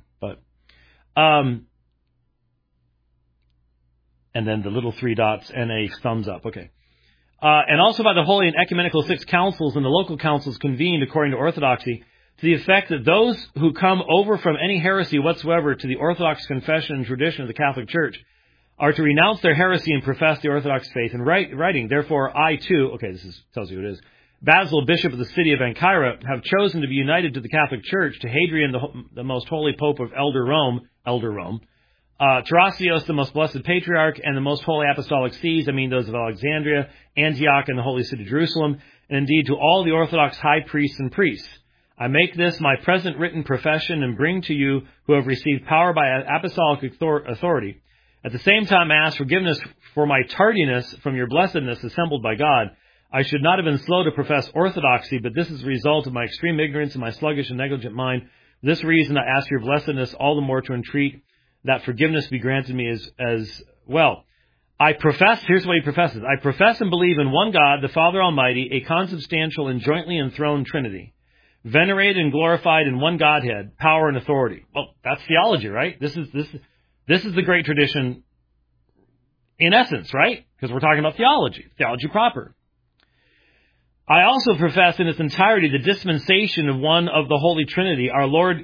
then the little 3 dots and a thumbs up. Okay. And also by the Holy and Ecumenical 6 Councils and the local councils convened according to Orthodoxy, to the effect that those who come over from any heresy whatsoever to the Orthodox confession and tradition of the Catholic Church are to renounce their heresy and profess the Orthodox faith. In writing, therefore, I too, okay, tells you who it is, Basil, Bishop of the city of Ancyra, have chosen to be united to the Catholic Church, to Hadrian, the most holy Pope of Elder Rome, Tarasios, the most blessed Patriarch, and the most holy Apostolic Sees, I mean those of Alexandria, Antioch, and the holy city of Jerusalem, and indeed to all the Orthodox high priests and priests. I make this my present written profession and bring to you who have received power by apostolic authority. At the same time, I ask forgiveness for my tardiness from your blessedness assembled by God. I should not have been slow to profess orthodoxy, but this is a result of my extreme ignorance and my sluggish and negligent mind. For this reason, I ask your blessedness all the more to entreat that forgiveness be granted me as well. I profess, here's what he professes, I profess and believe in one God, the Father Almighty, a consubstantial and jointly enthroned Trinity, venerated and glorified in one Godhead, power and authority. Well, that's theology, right? This is the great tradition in essence, right? Because we're talking about theology proper. I also profess in its entirety the dispensation of one of the Holy Trinity, our Lord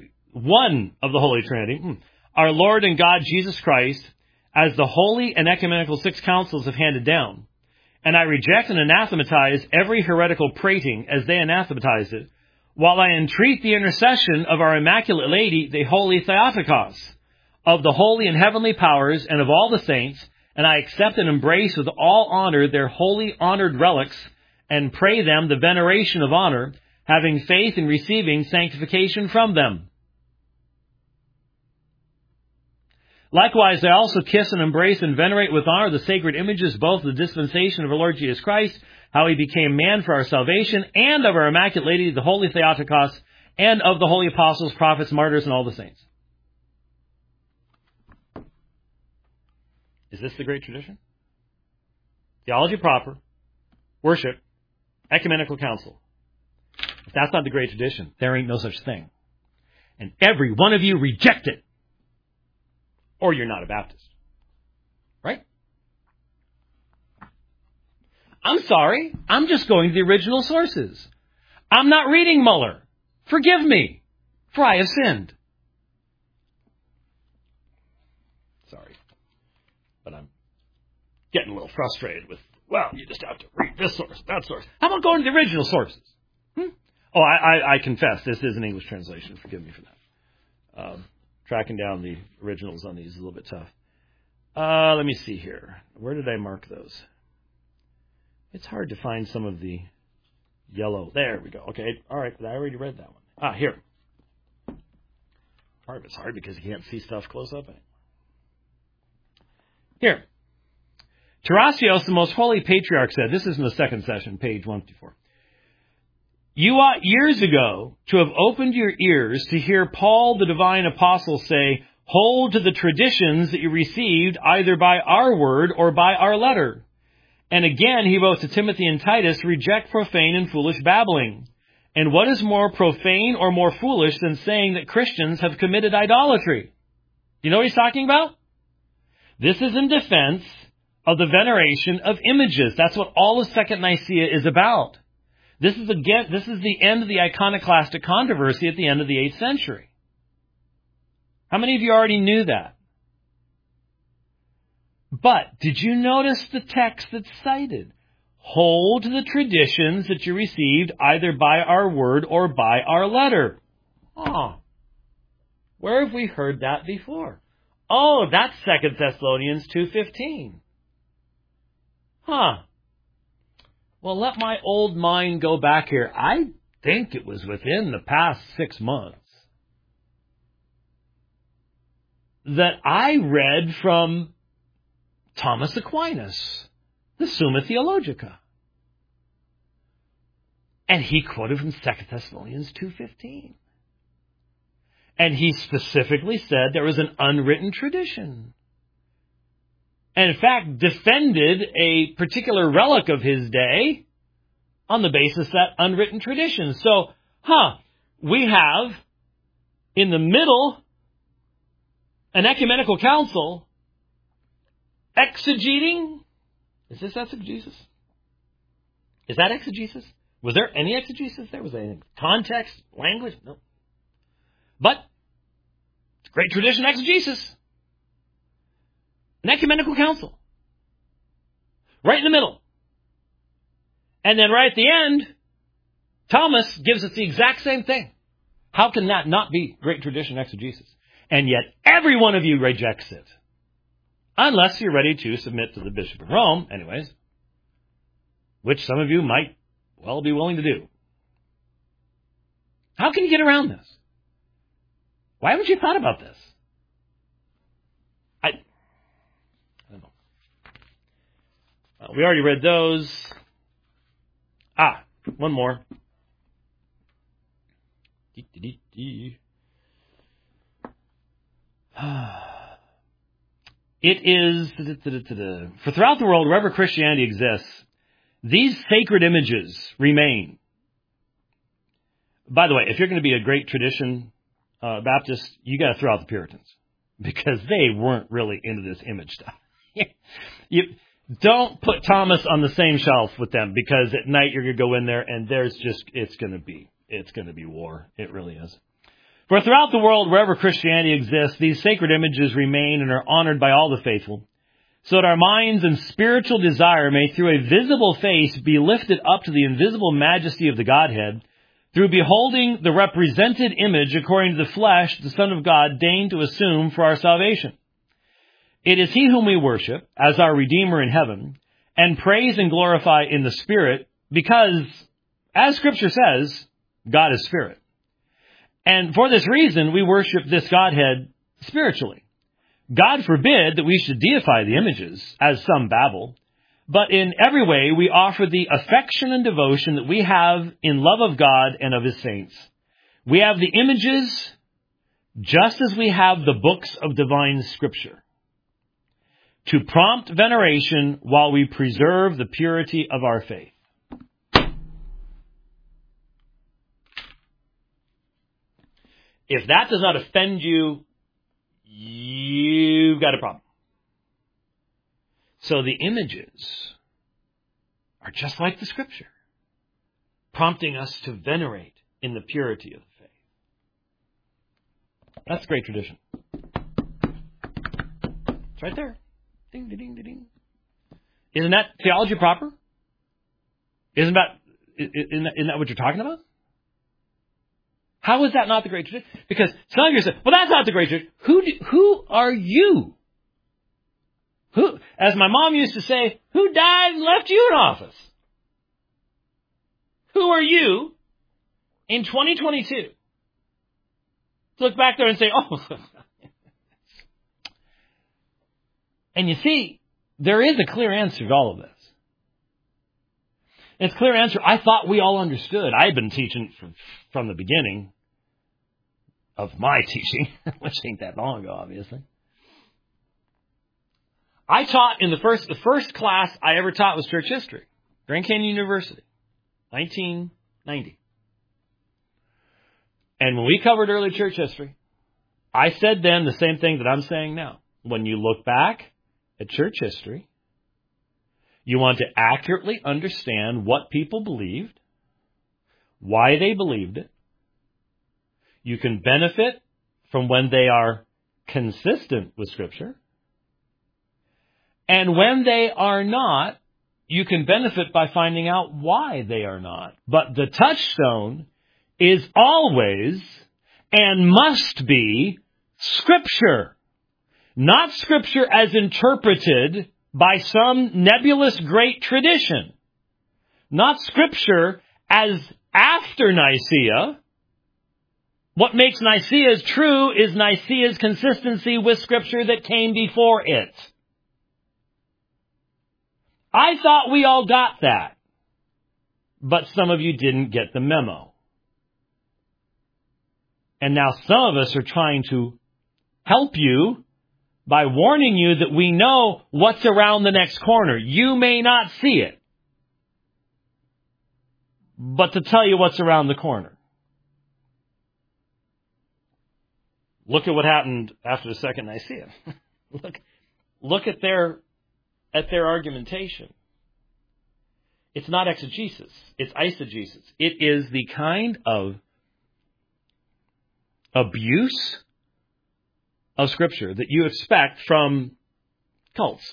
and God Jesus Christ, as the holy and ecumenical 6 councils have handed down. And I reject and anathematize every heretical prating as they anathematized it, while I entreat the intercession of our Immaculate Lady, the Holy Theotokos, of the holy and heavenly powers and of all the saints, and I accept and embrace with all honor their holy honored relics, and pray them the veneration of honor, having faith in receiving sanctification from them. Likewise, I also kiss and embrace and venerate with honor the sacred images, both of the dispensation of our Lord Jesus Christ, how he became man for our salvation, and of our Immaculate Lady, the Holy Theotokos, and of the holy apostles, prophets, martyrs, and all the saints. Is this the great tradition? Theology proper, worship, ecumenical council. If that's not the great tradition, there ain't no such thing. And every one of you reject it, or you're not a Baptist. Right? I'm sorry. I'm just going to the original sources. I'm not reading Muller. Forgive me, for I have sinned. Sorry. But I'm getting a little frustrated with, well, you just have to read this source, that source. How about going to the original sources? Oh, I confess, this is an English translation. Forgive me for that. Tracking down the originals on these is a little bit tough. Let me see here. Where did I mark those? It's hard to find some of the yellow. There we go. Okay, all right, I already read that one. Here. Part of it's hard because you can't see stuff close up. Here. Tarasios, the most holy patriarch, said, this is in the second session, page 154. You ought years ago to have opened your ears to hear Paul, the divine apostle, say, hold to the traditions that you received either by our word or by our letter. And again, he wrote to Timothy and Titus, reject profane and foolish babbling. And what is more profane or more foolish than saying that Christians have committed idolatry? You know what he's talking about? This is in defense of the veneration of images. That's what all of Second Nicaea is about. This is the end of the iconoclastic controversy at the end of the 8th century. How many of you already knew that? But did you notice the text that's cited? Hold to the traditions that you received either by our word or by our letter. Oh, where have we heard that before? Oh, that's 2 Thessalonians 2:15. Huh. Well, let my old mind go back here. I think it was within the past 6 months that I read from Thomas Aquinas, the Summa Theologica. And he quoted from 2 Thessalonians 2:15. And he specifically said there was an unwritten tradition. And in fact, defended a particular relic of his day on the basis of that unwritten tradition. So, we have in the middle an ecumenical council exegeting. Is this exegesis? Is that exegesis? Was there any exegesis there? Was there any context, language? No. But it's a great tradition exegesis. An ecumenical council. Right in the middle. And then right at the end, Thomas gives us the exact same thing. How can that not be great tradition exegesis? And yet every one of you rejects it. Unless you're ready to submit to the Bishop of Rome, anyways. Which some of you might well be willing to do. How can you get around this? Why haven't you thought about this? I don't know. We already read those. One more. It is, for throughout the world, wherever Christianity exists, these sacred images remain. By the way, if you're going to be a great tradition Baptist, you got to throw out the Puritans, because they weren't really into this image stuff. You don't put Thomas on the same shelf with them, because at night you're going to go in there and it's going to be war. It really is. For throughout the world, wherever Christianity exists, these sacred images remain and are honored by all the faithful, so that our minds and spiritual desire may through a visible face be lifted up to the invisible majesty of the Godhead, through beholding the represented image according to the flesh the Son of God deigned to assume for our salvation. It is He whom we worship as our Redeemer in heaven, and praise and glorify in the Spirit, because, as Scripture says, God is Spirit. And for this reason, we worship this Godhead spiritually. God forbid that we should deify the images, as some babble, but in every way we offer the affection and devotion that we have in love of God and of His saints. We have the images just as we have the books of divine Scripture, to prompt veneration while we preserve the purity of our faith. If that does not offend you, you've got a problem. So the images are just like the Scripture, prompting us to venerate in the purity of the faith. That's great tradition. It's right there. Ding, ding, ding, ding. Isn't that theology proper? Isn't that what you're talking about? How is that not the great tradition? Because some of you say, well, that's not the great tradition. Who are you? Who, as my mom used to say, who died and left you in office? Who are you in 2022 to look back there and say, oh. And you see, there is a clear answer to all of this. It's a clear answer I thought we all understood. I had been teaching from the beginning of my teaching, which ain't that long ago, obviously. I taught in the first class I ever taught was church history, Grand Canyon University, 1990. And when we covered early church history, I said then the same thing that I'm saying now. When you look back, at church history. You want to accurately understand what people believed, why they believed it. You can benefit from when they are consistent with Scripture. And when they are not, you can benefit by finding out why they are not. But the touchstone is always and must be Scripture. Not Scripture as interpreted by some nebulous great tradition. Not Scripture as after Nicaea. What makes Nicaea true is Nicaea's consistency with Scripture that came before it. I thought we all got that, but some of you didn't get the memo. And now some of us are trying to help you by warning you that we know what's around the next corner. You may not see it, but to tell you what's around the corner. Look at what happened after the Second Nicaea. Look at their argumentation. It's not exegesis. It's eisegesis. It is the kind of abuse of Scripture that you expect from cults.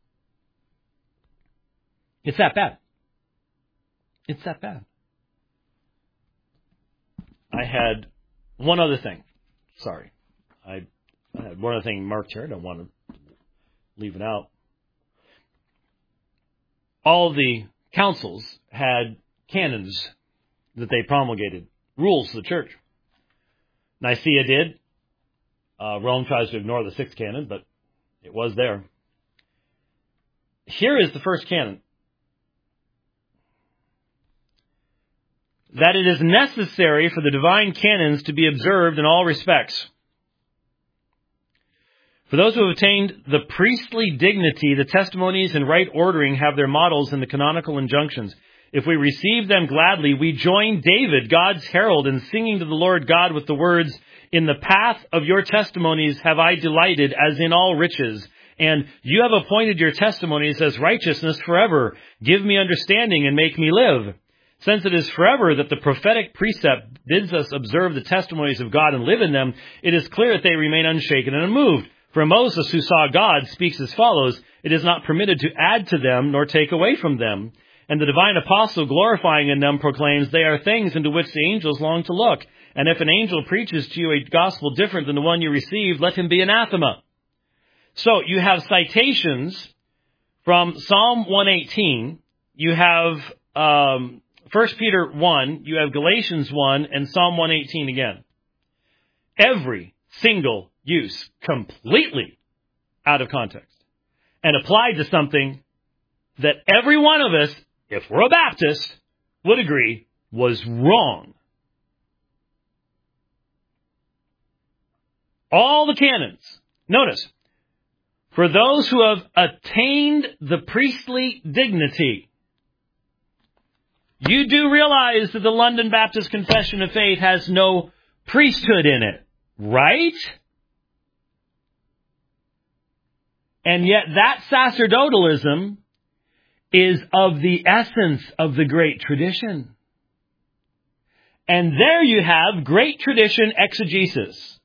It's that bad. It's that bad. I had one other thing. Sorry. I had one other thing marked here. I don't want to leave it out. All the councils had canons that they promulgated, rules to the church. Nicaea did. Rome tries to ignore the sixth canon, but it was there. Here is the first canon. That it is necessary for the divine canons to be observed in all respects. For those who have attained the priestly dignity, the testimonies and right ordering have their models in the canonical injunctions. If we receive them gladly, we join David, God's herald, in singing to the Lord God with the words, "In the path of your testimonies have I delighted, as in all riches. And you have appointed your testimonies as righteousness forever. Give me understanding and make me live." Since it is forever that the prophetic precept bids us observe the testimonies of God and live in them, it is clear that they remain unshaken and unmoved. For Moses, who saw God, speaks as follows, "It is not permitted to add to them nor take away from them." And the divine apostle, glorifying in them, proclaims, "They are things into which the angels long to look. And if an angel preaches to you a gospel different than the one you received, let him be anathema." So you have citations from Psalm 118. You have 1 Peter 1. You have Galatians 1 and Psalm 118 again. Every single use completely out of context and applied to something that every one of us, if we're a Baptist, would agree was wrong. All the canons. Notice, for those who have attained the priestly dignity, you do realize that the London Baptist Confession of Faith has no priesthood in it, right? And yet that sacerdotalism is of the essence of the great tradition. And there you have great tradition exegesis.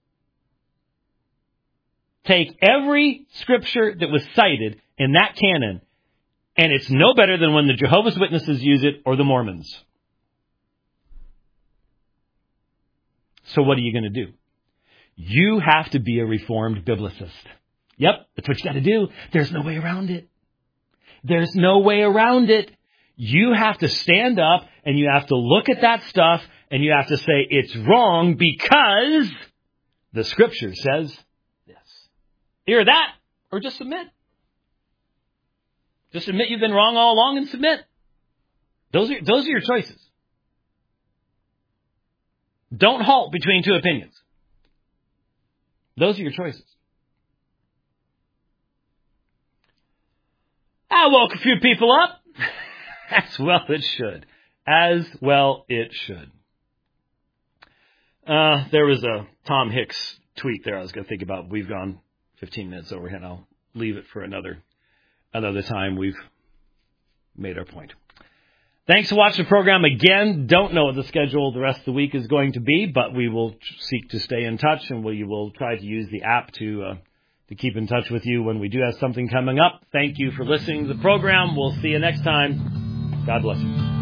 Take every scripture that was cited in that canon, and it's no better than when the Jehovah's Witnesses use it or the Mormons. So what are you going to do? You have to be a Reformed biblicist. Yep, that's what you got to do. There's no way around it. There's no way around it. You have to stand up and you have to look at that stuff and you have to say it's wrong because the Scripture says this. Either that or just submit. Just admit you've been wrong all along and submit. Those are your choices. Don't halt between two opinions. Those are your choices. I woke a few people up. As well it should. As well it should. There was a Tom Hicks tweet there I was going to think about. We've gone 15 minutes over here, and I'll leave it for another another time we've made our point. Thanks for watching the program again. Don't know what the schedule the rest of the week is going to be, but we will seek to stay in touch, and we will try to use the app to keep in touch with you when we do have something coming up. Thank you for listening to the program. We'll see you next time. God bless you.